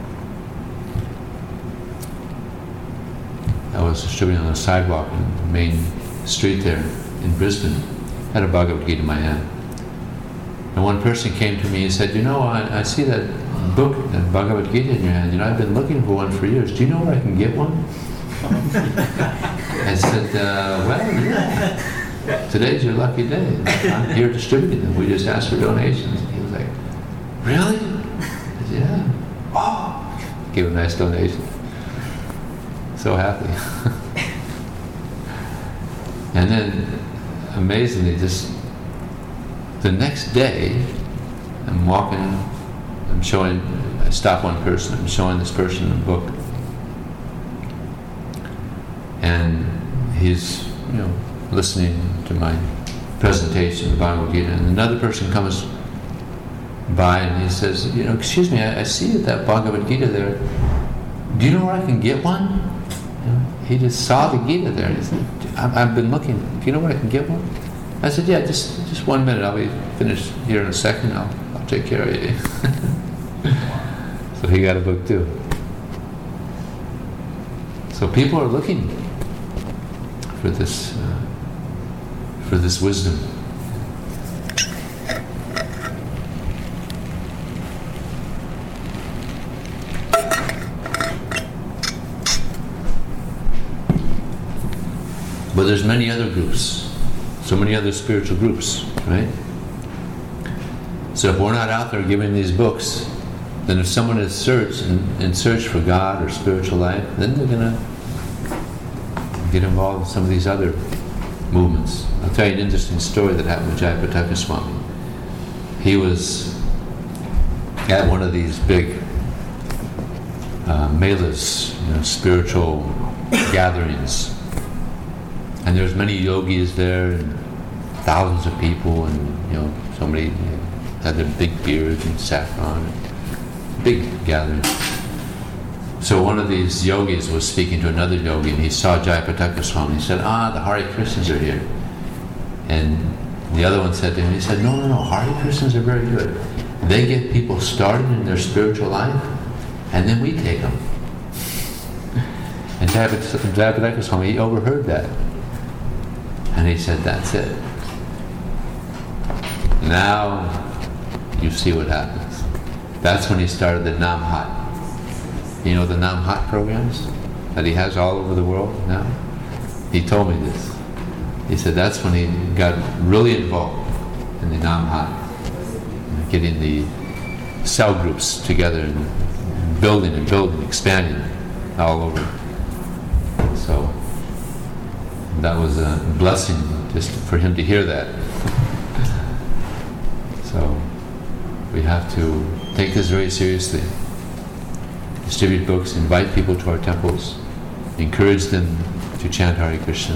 Speaker 1: I was distributing on the sidewalk in the main street there in Brisbane. I had a Bhagavad Gita in my hand. And one person came to me and said, you know, I, I see that book, that Bhagavad Gita in your hand. You know, I've been looking for one for years. Do you know where I can get one? I said, uh, well, yeah. Today's your lucky day. I'm here distributing them. We just asked for donations. And he was like, really? I said, yeah. Oh, gave a nice donation. So happy. And then, amazingly, just the next day, I'm walking, I'm showing, I stop one person, I'm showing this person a book. And he's, you know, listening to my presentation of the Bhagavad Gita. And another person comes by and he says, you know, excuse me, I, I see that, that Bhagavad Gita there. Do you know where I can get one? You know, he just saw the Gita there. He said, I've, I've been looking. Do you know where I can get one? I said, yeah, just just one minute. I'll be finished here in a second. I'll, I'll take care of you. So he got a book too. So people are looking for this uh, for this wisdom. But there's many other groups, so many other spiritual groups, right? So if we're not out there giving these books, then if someone is search in, in search for God or spiritual life, then they're gonna get involved in some of these other movements. I'll tell you an interesting story that happened with Jayapataka Swami. He was at one of these big uh, melas, you know, spiritual gatherings. And there's many yogis there, and thousands of people, and you know, somebody you know, had their big beards and saffron, and big gathering. So one of these yogis was speaking to another yogi, and he saw Jayapataka Swami. He said, "Ah, the Hare Krishnas are here." And the other one said to him, he said, "No, no, no, Hare Krishnas are very good. They get people started in their spiritual life, and then we take them." And Jayapataka Swami, he overheard that. And he said, that's it. Now you see what happens. That's when he started the Namhat. You know the Namhat programs that he has all over the world now? He told me this. He said that's when he got really involved in the Namhat, getting the cell groups together and building and building, expanding all over. So that was a blessing just for him to hear that. So we have to take this very seriously. Distribute books, invite people to our temples, encourage them to chant Hare Krishna.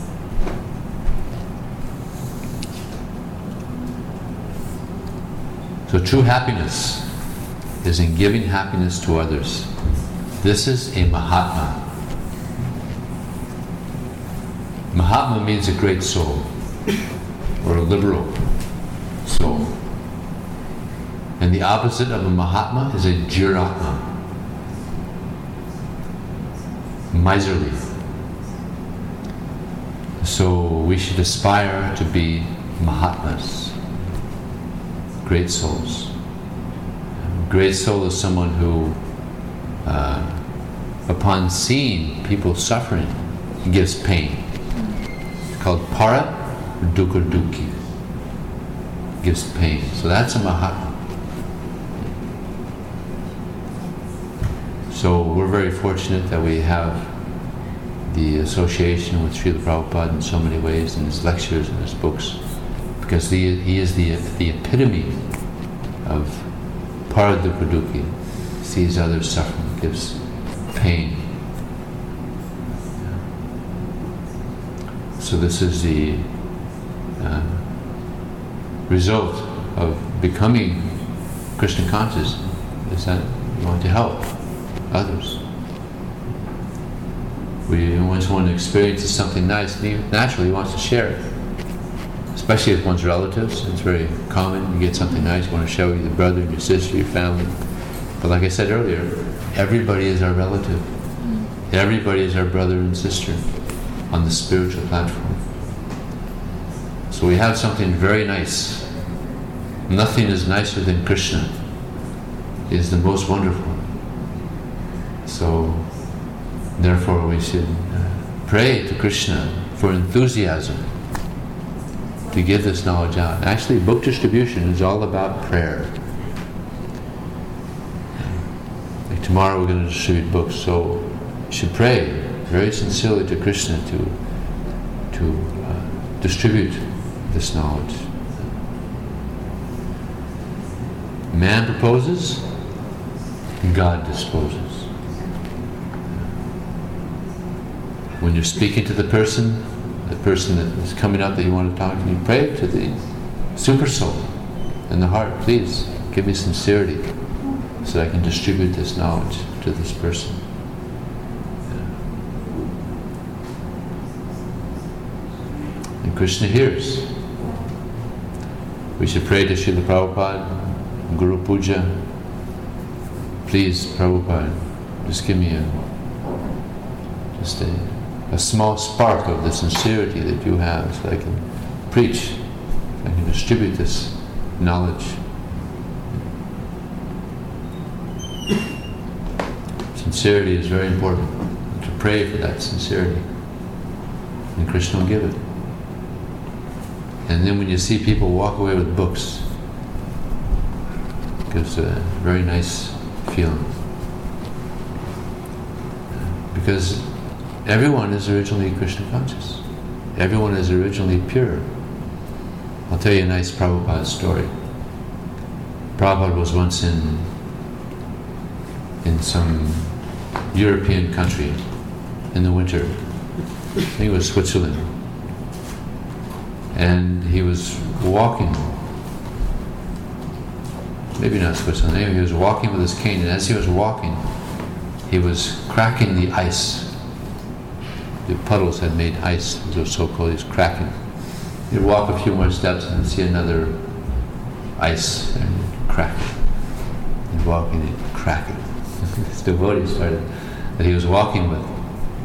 Speaker 1: So true happiness is in giving happiness to others. This is a Mahatma. Mahatma means a great soul, or a liberal soul. And the opposite of a Mahatma is a Jiratma, miserly. So we should aspire to be Mahatmas, great souls. A great soul is someone who, uh, upon seeing people suffering, gives pain. It's called para dukkha dukkhi. Gives pain. So that's a Mahatma. So we're very fortunate that we have the association with Srila Prabhupada in so many ways, in his lectures and his books, because the, he is the, the epitome of paradukha dukkhi, sees others suffering, gives pain. So this is the uh, result of becoming Krishna conscious, is that you want to help others. We once one experiences something nice, and he naturally wants to share it. Especially with one's relatives, it's very common. You get something nice, you want to share with your brother, your sister, your family. But like I said earlier, everybody is our relative. Everybody is our brother and sister on the spiritual platform. So we have something very nice. Nothing is nicer than Krishna. He is the most wonderful. So, therefore we should uh, pray to Krishna for enthusiasm to give this knowledge out. Actually, book distribution is all about prayer. Like tomorrow we're going to distribute books, so you should pray very sincerely to Krishna to, to uh, distribute this knowledge. Man proposes, God disposes. When you're speaking to the person, the person that is coming up that you want to talk to, you pray to the super soul in the heart, please give me sincerity so I can distribute this knowledge to this person. And Krishna hears. We should pray to Srila Prabhupada, Guru Puja. Please, Prabhupada, just give me a, just a, a small spark of the sincerity that you have so I can preach, I can distribute this knowledge. Sincerity is very important. To pray for that sincerity. And Krishna will give it. And then when you see people walk away with books, it gives a very nice feeling. Because everyone is originally Krishna conscious. Everyone is originally pure. I'll tell you a nice Prabhupada story. Prabhupada was once in in some European country in the winter. I think it was Switzerland. And he was walking, maybe not Switzerland, maybe he was walking with his cane, and as he was walking, he was cracking the ice. The puddles had made ice, it was so cold, he was cracking. He'd walk a few more steps and see another ice, and he'd crack it. He'd walk and he'd crack it. This devotee started, that he was walking with,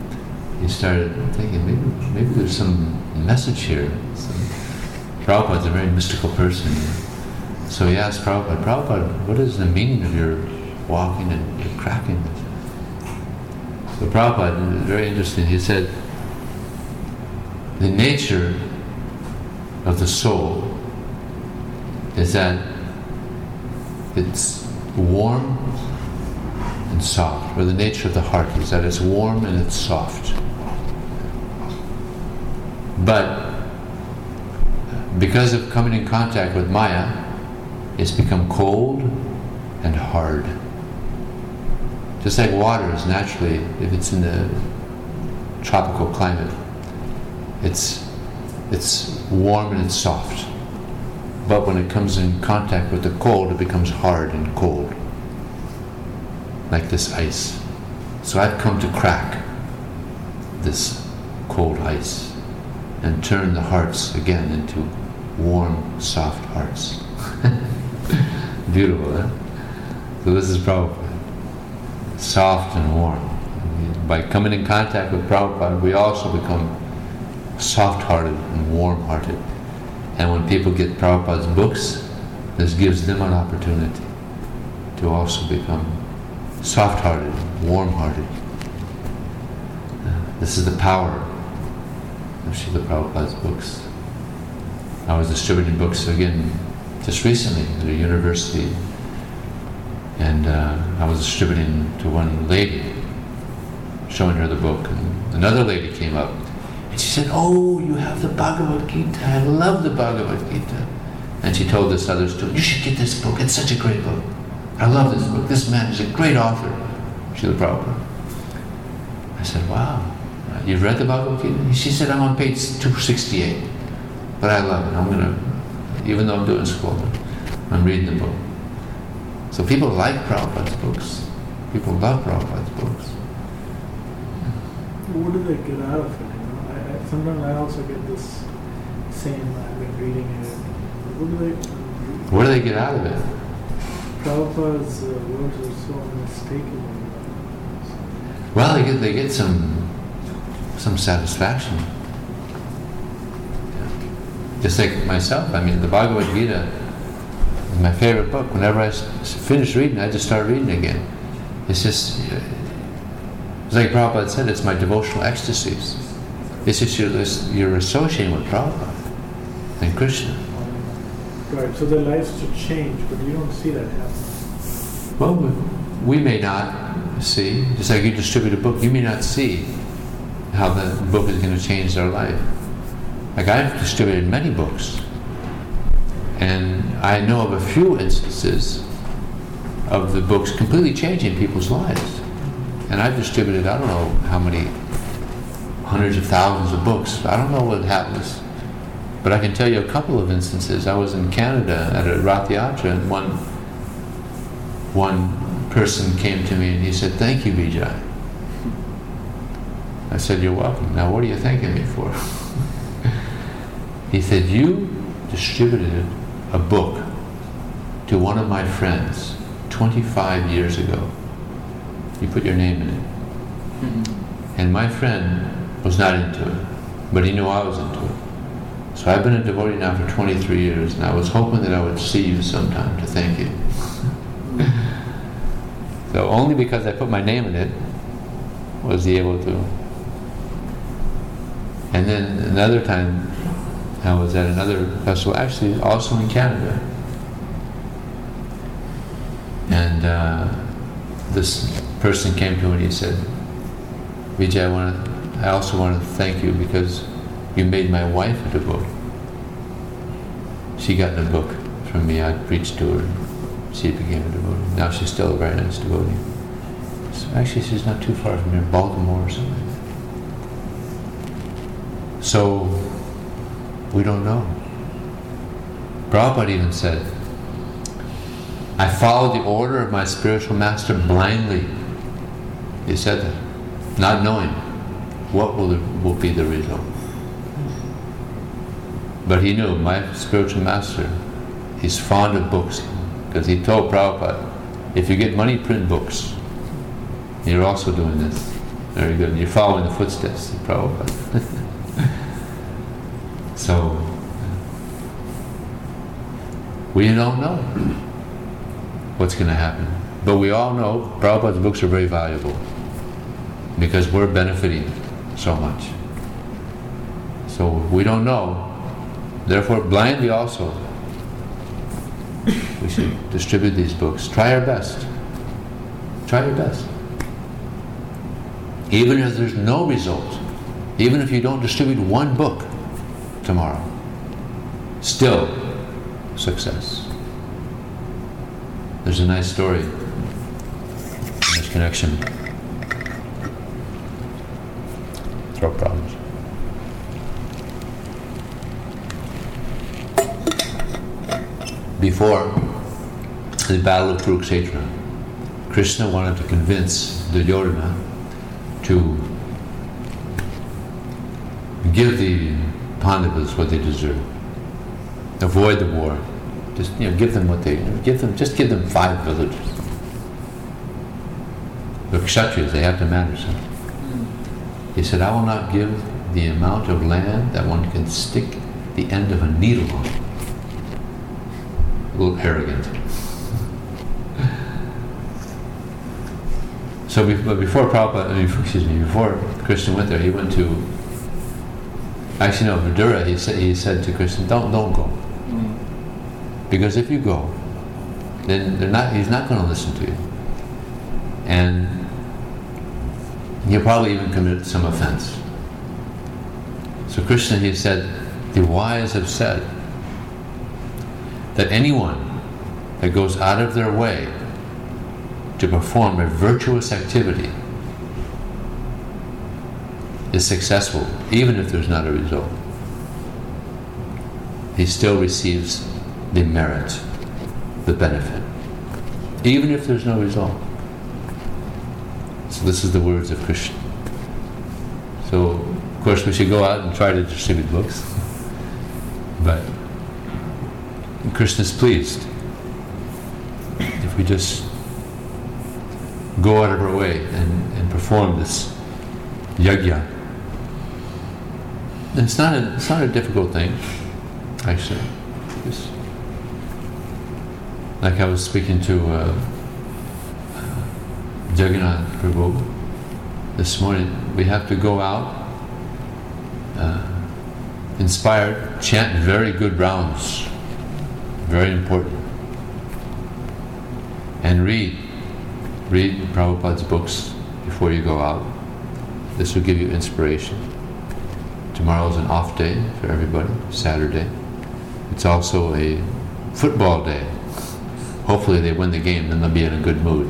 Speaker 1: he started thinking, maybe, maybe there's some message here. Some, Prabhupada's a very mystical person. So he asked Prabhupada, Prabhupada, what is the meaning of your walking and your cracking? So Prabhupada, very interesting, he said, the nature of the soul is that it's warm and soft, or the nature of the heart is that it's warm and it's soft. But because of coming in contact with Maya, it's become cold and hard. Just like water is naturally, if it's in the tropical climate, it's it's warm and it's soft. But when it comes in contact with the cold, it becomes hard and cold, like this ice. So I've come to crack this cold ice and turn the hearts again into warm, soft hearts. Beautiful, huh? So this is Prabhupada. Soft and warm. By coming in contact with Prabhupada, we also become soft-hearted and warm-hearted. And when people get Prabhupada's books, this gives them an opportunity to also become soft-hearted, warm-hearted. This is the power of Srila Prabhupada's books. I was distributing books again just recently at a university, and uh, I was distributing to one lady, showing her the book, and another lady came up, and she said, "Oh, you have the Bhagavad Gita. I love the Bhagavad Gita." And she told this other student, "You should get this book. It's such a great book. I love this book. This man is a great author." Srila Prabhupada. I said, "Wow, you've read the Bhagavad Gita?" She said, "I'm on page two sixty-eight, but I love it. I'm going to, even though I'm doing school, I'm reading the book." So people like Prabhupada's books. People love Prabhupada's books.
Speaker 2: What do they get out of it? You know, I, I, sometimes I also get this same, I've been reading it. What do they...
Speaker 1: What do they get out of it?
Speaker 2: Prabhupada's uh, words are so unmistakable.
Speaker 1: Well, they get they get some some satisfaction. Just like myself, I mean, the Bhagavad Gita is my favorite book. Whenever I s- finish reading, I just start reading again. It's just, it's like Prabhupada said, it's my devotional ecstasies. It's just you're, it's, you're associating with Prabhupada and Krishna.
Speaker 2: Right, so their lives should change, but you don't see that happen.
Speaker 1: Well, we, we may not see, just like you distribute a book, you may not see how the book is going to change their life. Like I've distributed many books, and I know of a few instances of the books completely changing people's lives. And I've distributed, I don't know how many hundreds of thousands of books. I don't know what happens, but I can tell you a couple of instances. I was in Canada at a Rath Yatra, and one one person came to me and he said, "Thank you, Vijay." I said, "You're welcome. Now what are you thanking me for?" He said, "You distributed a book to one of my friends twenty-five years ago. You put your name in it. Mm-hmm. And my friend was not into it, but he knew I was into it. So I've been a devotee now for twenty-three years, and I was hoping that I would see you sometime to thank you." So only because I put my name in it was he able to. And then another time, I was at another festival, actually also in Canada. And uh, this person came to me and he said, "Vijay, I, want to, I also want to thank you because you made my wife a devotee. She got in a book from me, I preached to her, she became a devotee. Now she's still a very nice devotee. So actually she's not too far from here, Baltimore or something like that. So, we don't know. Prabhupada even said, "I followed the order of my spiritual master blindly." He said that, not knowing what will, will be the result. But he knew, my spiritual master, he's fond of books, because he told Prabhupada, if you get money, print books. You're also doing this. Very good. You're following the footsteps of Prabhupada. So, we don't know what's going to happen. But we all know Prabhupada's books are very valuable because we're benefiting so much. So we don't know. Therefore, blindly also, we should distribute these books. Try our best. Try your best. Even if there's no result, even if you don't distribute one book tomorrow, still success. There's a nice story in this connection. Throat problems. Before the Battle of Kurukshetra, Krishna wanted to convince Duryodhana to give the Pandavas what they deserve. Avoid the war. Just, you know, give them what they give them. Just give them five villages. They're Kshatriyas. They have to manage them. He said, "I will not give the amount of land that one can stick the end of a needle on." A little arrogant. So, but before Prabhupada, I mean, excuse me, before Krishna went there, he went to. Actually, no, Vidura. He said, he said to Krishna, "Don't, don't go, because if you go, then they're not. He's not going to listen to you, and you'll probably even commit some offense." So Krishna, he said, the wise have said that anyone that goes out of their way to perform a virtuous activity is successful, even if there's not a result. He still receives the merit, the benefit, even if there's no result. So this is the words of Krishna. So, of course, we should go out and try to distribute books, but Krishna's pleased if we just go out of our way and, and perform this yajna. And it's not a, it's not a difficult thing, actually. Just like I was speaking to uh, Jagannath Prabhu this morning, we have to go out uh, inspired, chant very good rounds, very important, and read, read Prabhupada's books before you go out. This will give you inspiration. Tomorrow's an off day for everybody, Saturday. It's also a football day. Hopefully they win the game, then they'll be in a good mood.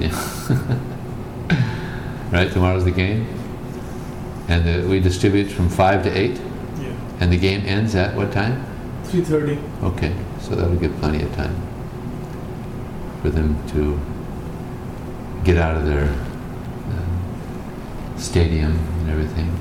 Speaker 1: Right, tomorrow's the game. And the, we distribute from five to eight.
Speaker 2: Yeah.
Speaker 1: And the game ends at what time?
Speaker 2: three thirty.
Speaker 1: Okay, so that'll give plenty of time for them to get out of their uh, stadium and everything.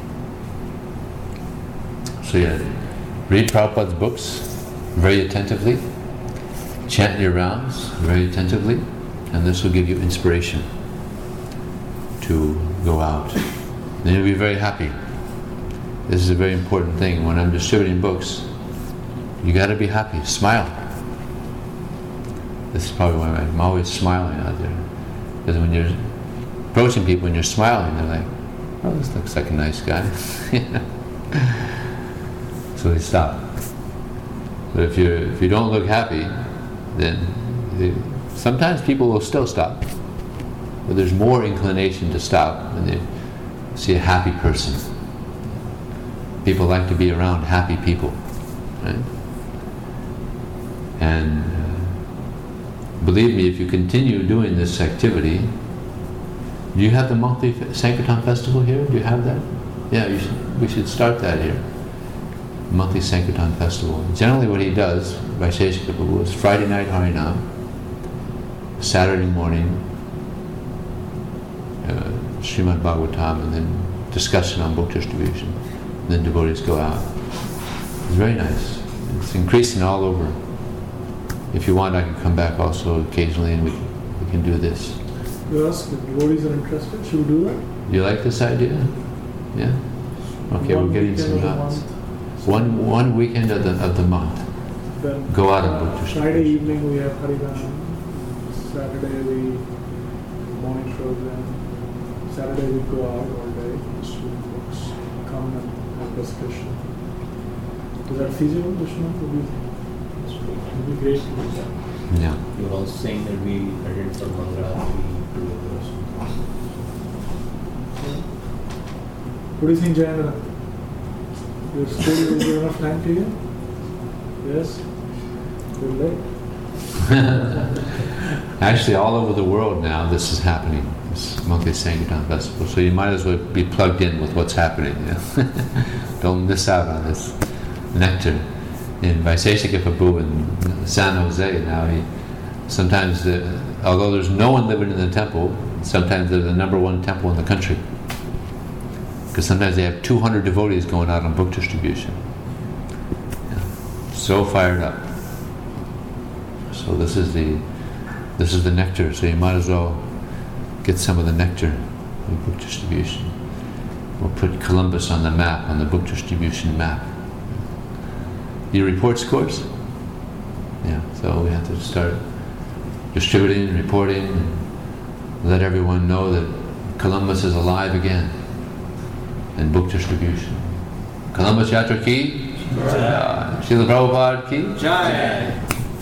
Speaker 1: So yeah, read Prabhupada's books very attentively, chant your rounds very attentively, and this will give you inspiration to go out. Then you'll be very happy. This is a very important thing. When I'm distributing books, you got to be happy. Smile. This is probably why I'm always smiling out there. Because when you're approaching people and you're smiling, they're like, "Oh, this looks like a nice guy." So they stop. But if you if you don't look happy, then they, sometimes people will still stop. But there's more inclination to stop when they see a happy person. People like to be around happy people, right? And uh, believe me, if you continue doing this activity, do you have the monthly Sankirtan festival here? Do you have that? Yeah, you should, we should start that here. Monthly Sankirtan festival. Generally what he does, Vaisheshika Prabhu, is Friday night Harinam, Saturday morning uh, Srimad Bhagavatam, and then discussion on book distribution. And then devotees go out. It's very nice. It's increasing all over. If you want, I can come back also occasionally and we, we can do this.
Speaker 2: You ask if devotees are interested, should we do that?
Speaker 1: You like this idea? Yeah? Okay,
Speaker 2: One
Speaker 1: we're getting
Speaker 2: weekend
Speaker 1: some
Speaker 2: of the
Speaker 1: nods.
Speaker 2: month,
Speaker 1: One, one weekend of the, of the month.
Speaker 2: then,
Speaker 1: Go out and
Speaker 2: uh,
Speaker 1: book distribution.
Speaker 2: Friday evening we have Harinam. Saturday we morning program. Saturday we go out all day, distribute books, come and have discussion. Is that feasible, Vishnu? What do you think? It would be great to do that.
Speaker 1: Yeah.
Speaker 5: You were also saying that we headed for Mangalatri together.
Speaker 2: What do you think, Jayendra? Your study will give enough time to you? Yes? Good late.
Speaker 1: Actually, all over the world now, this is happening. This monthly Sankirtan Festival. So you might as well be plugged in with what's happening. You know? Don't miss out on this nectar. In Vaiseshika Prabhu in San Jose now, he sometimes, the, although there's no one living in the temple, sometimes they're the number one temple in the country. Because sometimes they have two hundred devotees going out on book distribution. Yeah. So fired up. So this is the this is the nectar. So you might as well get some of the nectar of book distribution. We'll put Columbus on the map, on the book distribution map. Your reports course? Yeah. So we have to start distributing, reporting, and let everyone know that Columbus is alive again. And book distribution. Columbus Yatra ki? Jai. Srila Prabhupada ki?
Speaker 4: Jai.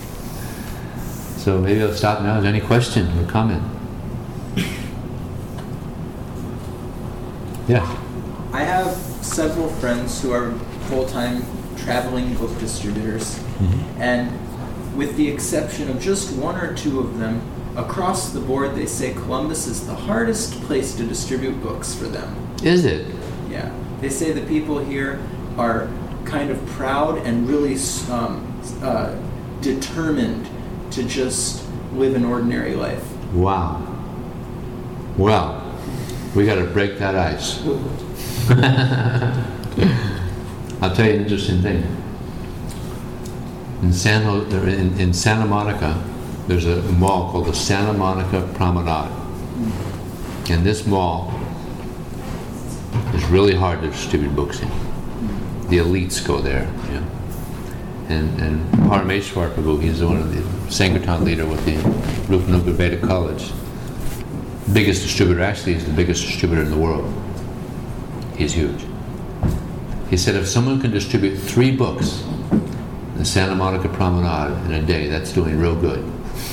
Speaker 1: So maybe I'll stop now. Is there any question or comment? Yeah.
Speaker 4: I have several friends who are full-time traveling book distributors,
Speaker 1: Mm-hmm.
Speaker 4: and with the exception of just one or two of them, across the board they say Columbus is the hardest place to distribute books for them.
Speaker 1: Is it?
Speaker 4: Yeah, they say the people here are kind of proud and really um, uh, determined to just live an ordinary life.
Speaker 1: Wow. Well, we got to break that ice. I'll tell you an interesting thing. In, San Ho- in, in Santa Monica, there's a mall called the Santa Monica Promenade. And this mall is really hard to distribute books in. The elites go there, you know. And, and Parameshwar Prabhu, he's one of the Sankirtan leader with the Rupanuga Veda College. Biggest distributor, actually, he's the biggest distributor in the world. He's huge. He said if someone can distribute three books in the Santa Monica Promenade in a day, that's doing real good.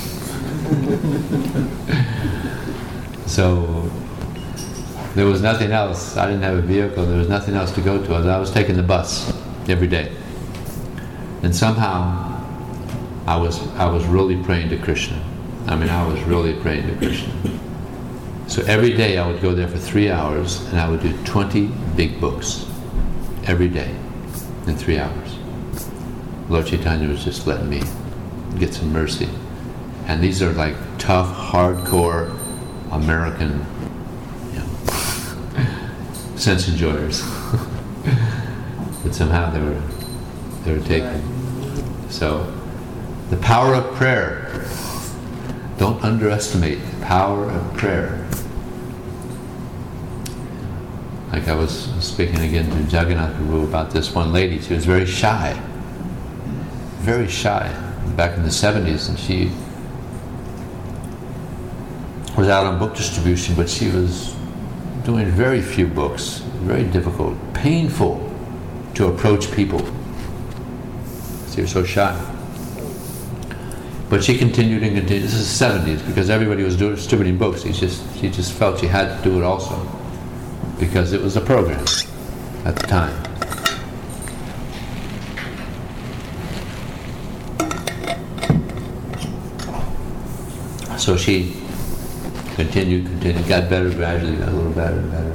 Speaker 1: So there was nothing else. I didn't have a vehicle. There was nothing else to go to. I was taking the bus every day. And somehow I was I was really praying to Krishna. I mean, I was really praying to Krishna. So every day I would go there for three hours and I would do twenty big books every day in three hours. Lord Chaitanya was just letting me get some mercy. And these are like tough, hardcore American, you know, sense enjoyers. But somehow they were they were taken. So the power of prayer. Don't underestimate the power of prayer. Like I was speaking again to Jagannath Prabhu about this one lady. She was very shy. Very shy. Back in the seventies, and she was out on book distribution, but she was doing very few books. Very difficult. Painful to approach people. She was so shy. But she continued and continued. This is the seventies, because everybody was doing, distributing books. She just, she just felt she had to do it also, because it was a program at the time. So she continued, continued, got better gradually, got a little better and better.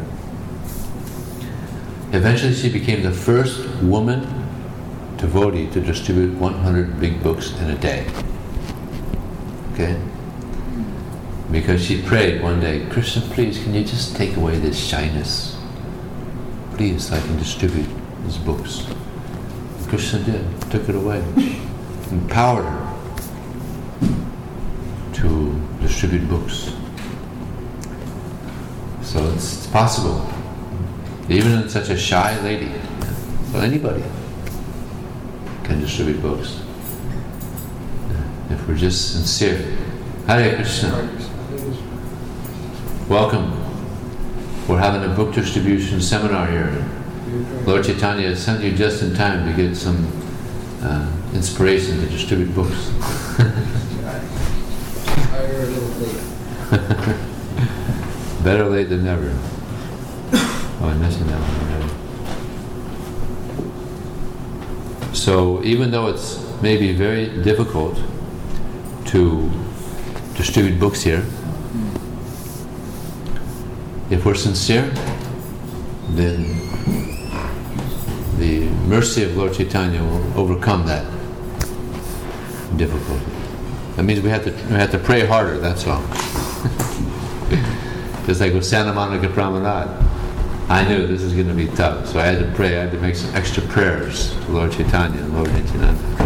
Speaker 1: Eventually she became the first woman devotee to distribute one hundred big books in a day. Okay? Because she prayed one day, Krishna, please, can you just take away this shyness? Please, I can distribute these books. And Krishna did, took it away, empowered her to distribute books. So it's, it's possible. Even in such a shy lady. So anybody can distribute books. If we're just sincere. Hare Krishna. Welcome. We're having a book distribution seminar here. Lord Chaitanya sent you just in time to get some uh, inspiration to distribute books.
Speaker 6: a little late.
Speaker 1: Better late than never. Oh, I mentioned that one already. So even though it's maybe very difficult to distribute books here, if we're sincere, then the mercy of Lord Chaitanya will overcome that difficulty. That means we have to we have to pray harder, that's all. Just like with Santa Monica Promenade. I knew this is going to be tough, so I had to pray, I had to make some extra prayers to Lord Chaitanya and Lord Nityananda.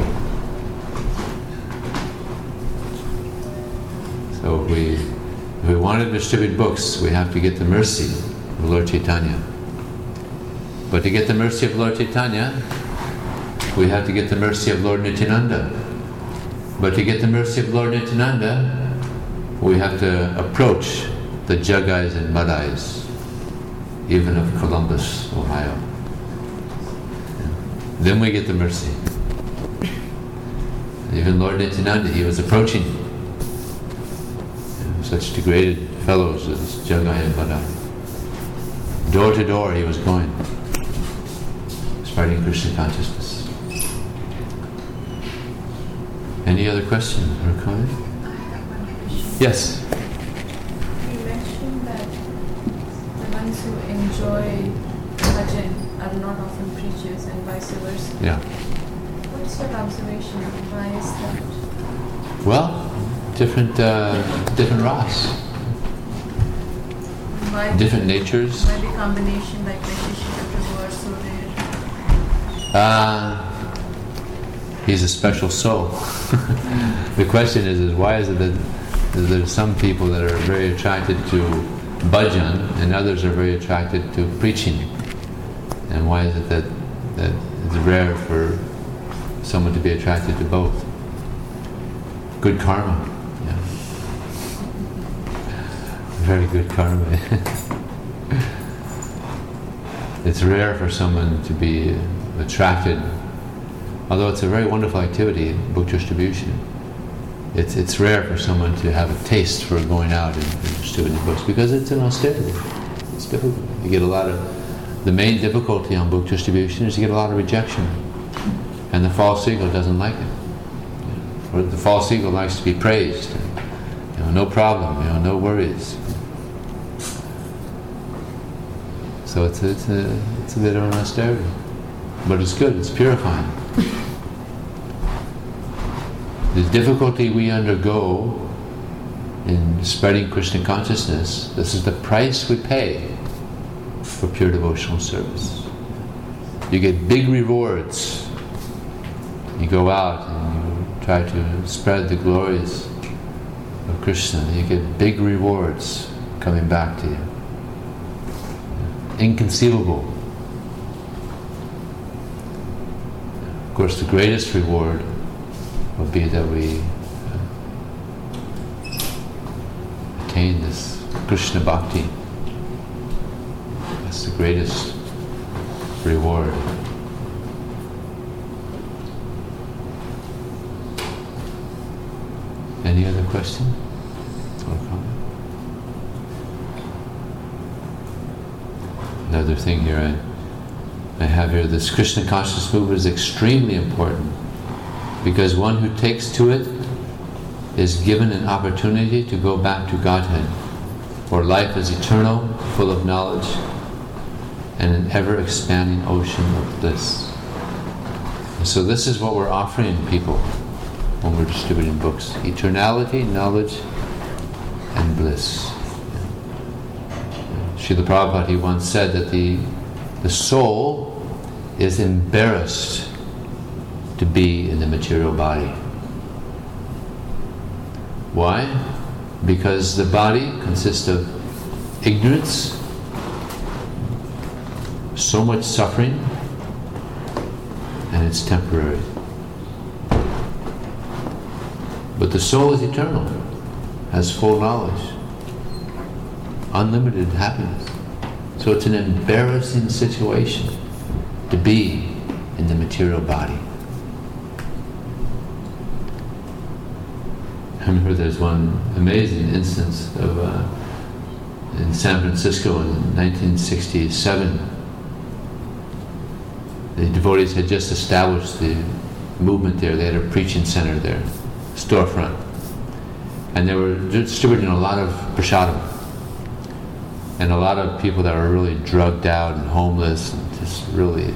Speaker 1: So if we, if we want to distribute books, we have to get the mercy of Lord Chaitanya. But to get the mercy of Lord Chaitanya, we have to get the mercy of Lord Nityananda. But to get the mercy of Lord Nityananda, we have to approach the Jagais and Madais, even of Columbus, Ohio. Then we get the mercy. Even Lord Nityananda, he was approaching such degraded fellows as Jagai and Madai. Door to door he was going, spreading Krishna consciousness. Any other question or comment?
Speaker 3: I have one question.
Speaker 1: Yes.
Speaker 3: You mentioned that the ones who enjoy bhajan are not often preachers and vice versa.
Speaker 1: Yeah.
Speaker 3: What's your observation? Why is that?
Speaker 1: Well, different, uh, different ras,
Speaker 3: Why
Speaker 1: different natures.
Speaker 3: Why the combination like Vaisheshika Prabhu are so rare?
Speaker 1: Uh, he's a special soul. The question is, is why is it that there's some people that are very attracted to bhajan and others are very attracted to preaching? And why is it that, that it's rare for someone to be attracted to both? Good karma. Yeah. Very good karma. It's rare for someone to be attracted, although it's a very wonderful activity, book distribution. It's it's rare for someone to have a taste for going out and, and distributing books because it's an austerity. It's difficult. You get a lot of, the main difficulty on book distribution is you get a lot of rejection, and the false ego doesn't like it. Or the false ego likes to be praised. You know, no problem, you know, no worries. So it's it's a it's a bit of an austerity, but it's good. It's purifying. The difficulty we undergo in spreading Krishna consciousness, this is the price we pay for pure devotional service. You get big rewards. You go out and you try to spread the glories of Krishna. You get big rewards coming back to you. Inconceivable. Of course, the greatest reward would be that we uh, attain this Krishna bhakti. That's the greatest reward. Any other question or comment? Another thing here, I, I have here, this Krishna consciousness movement is extremely important because one who takes to it is given an opportunity to go back to Godhead, for life is eternal, full of knowledge, and an ever-expanding ocean of bliss. And so this is what we're offering people when we're distributing books: eternality, knowledge, and bliss. Srila Prabhupada, he once said that the, the soul is embarrassed to be in the material body. Why? Because the body consists of ignorance, so much suffering, and it's temporary. But the soul is eternal, has full knowledge, unlimited happiness. So it's an embarrassing situation to be in the material body. I remember there's one amazing instance of uh, in San Francisco in nineteen sixty-seven. The devotees had just established the movement there. They had a preaching center there, storefront, and they were distributing a lot of prasadam. And a lot of people that were really drugged out and homeless and just really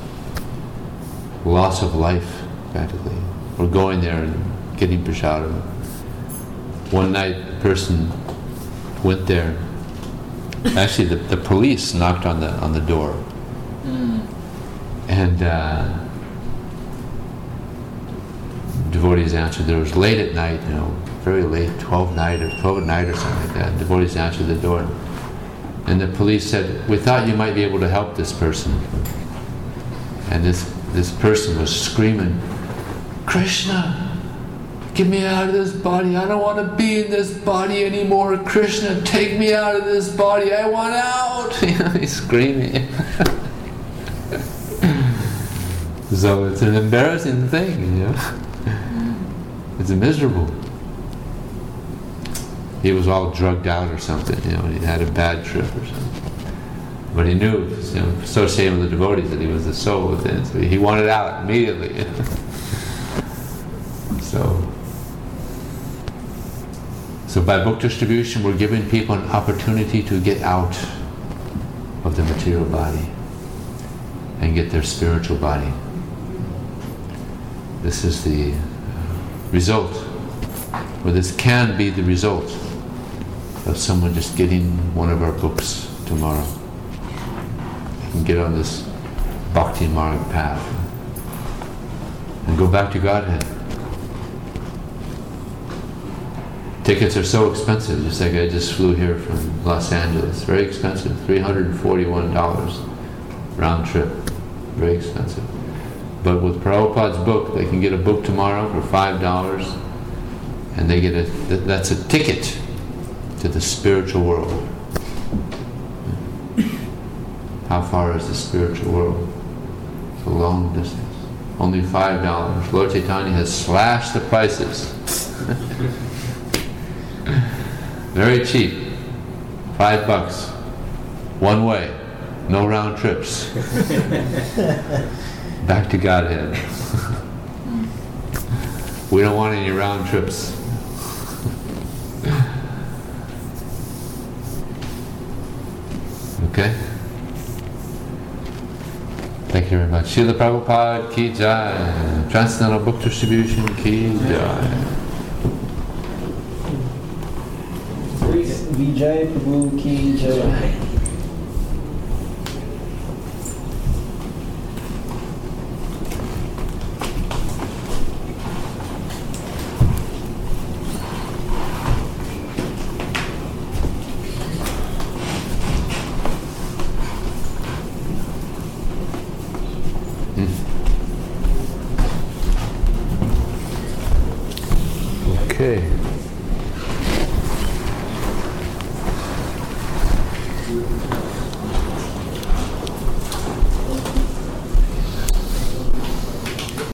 Speaker 1: loss of life, practically, were going there and getting prasadam. One night, a person went there. Actually, the, the police knocked on the on the door,
Speaker 4: Mm.
Speaker 1: and uh, devotees answered. It was late at night, you know, very late, twelve night or twelve at night or something like that. Devotees answered the door, and the police said, "We thought you might be able to help this person." And this this person was screaming, "Krishna! Get me out of this body. I don't want to be in this body anymore. Krishna, take me out of this body. I want out." You know, he's screaming. So it's an embarrassing thing, you know. It's miserable. He was all drugged out or something, you know. He had a bad trip or something. But he knew, you know, associated with the devotees, that he was the soul within. So he wanted out immediately. You know? So. So by book distribution, we're giving people an opportunity to get out of the material body and get their spiritual body. This is the uh, result, or this can be the result of someone just getting one of our books tomorrow. They can get on this Bhakti Marg path and go back to Godhead. Tickets are so expensive, just like I just flew here from Los Angeles. Very expensive, three hundred forty-one dollars round trip. Very expensive. But with Prabhupada's book, they can get a book tomorrow for five dollars, and they get a, that's a ticket to the spiritual world. How far is the spiritual world? It's a long distance. Only five dollars. Lord Chaitanya has slashed the prices. Very cheap. Five bucks. One way. No round trips. Back to Godhead. We don't want any round trips. Okay? Thank you very much. Srila Prabhupada ki jai. Transcendental Book Distribution ki jai.
Speaker 6: Vijay Prabhu ki jai.
Speaker 1: Okay.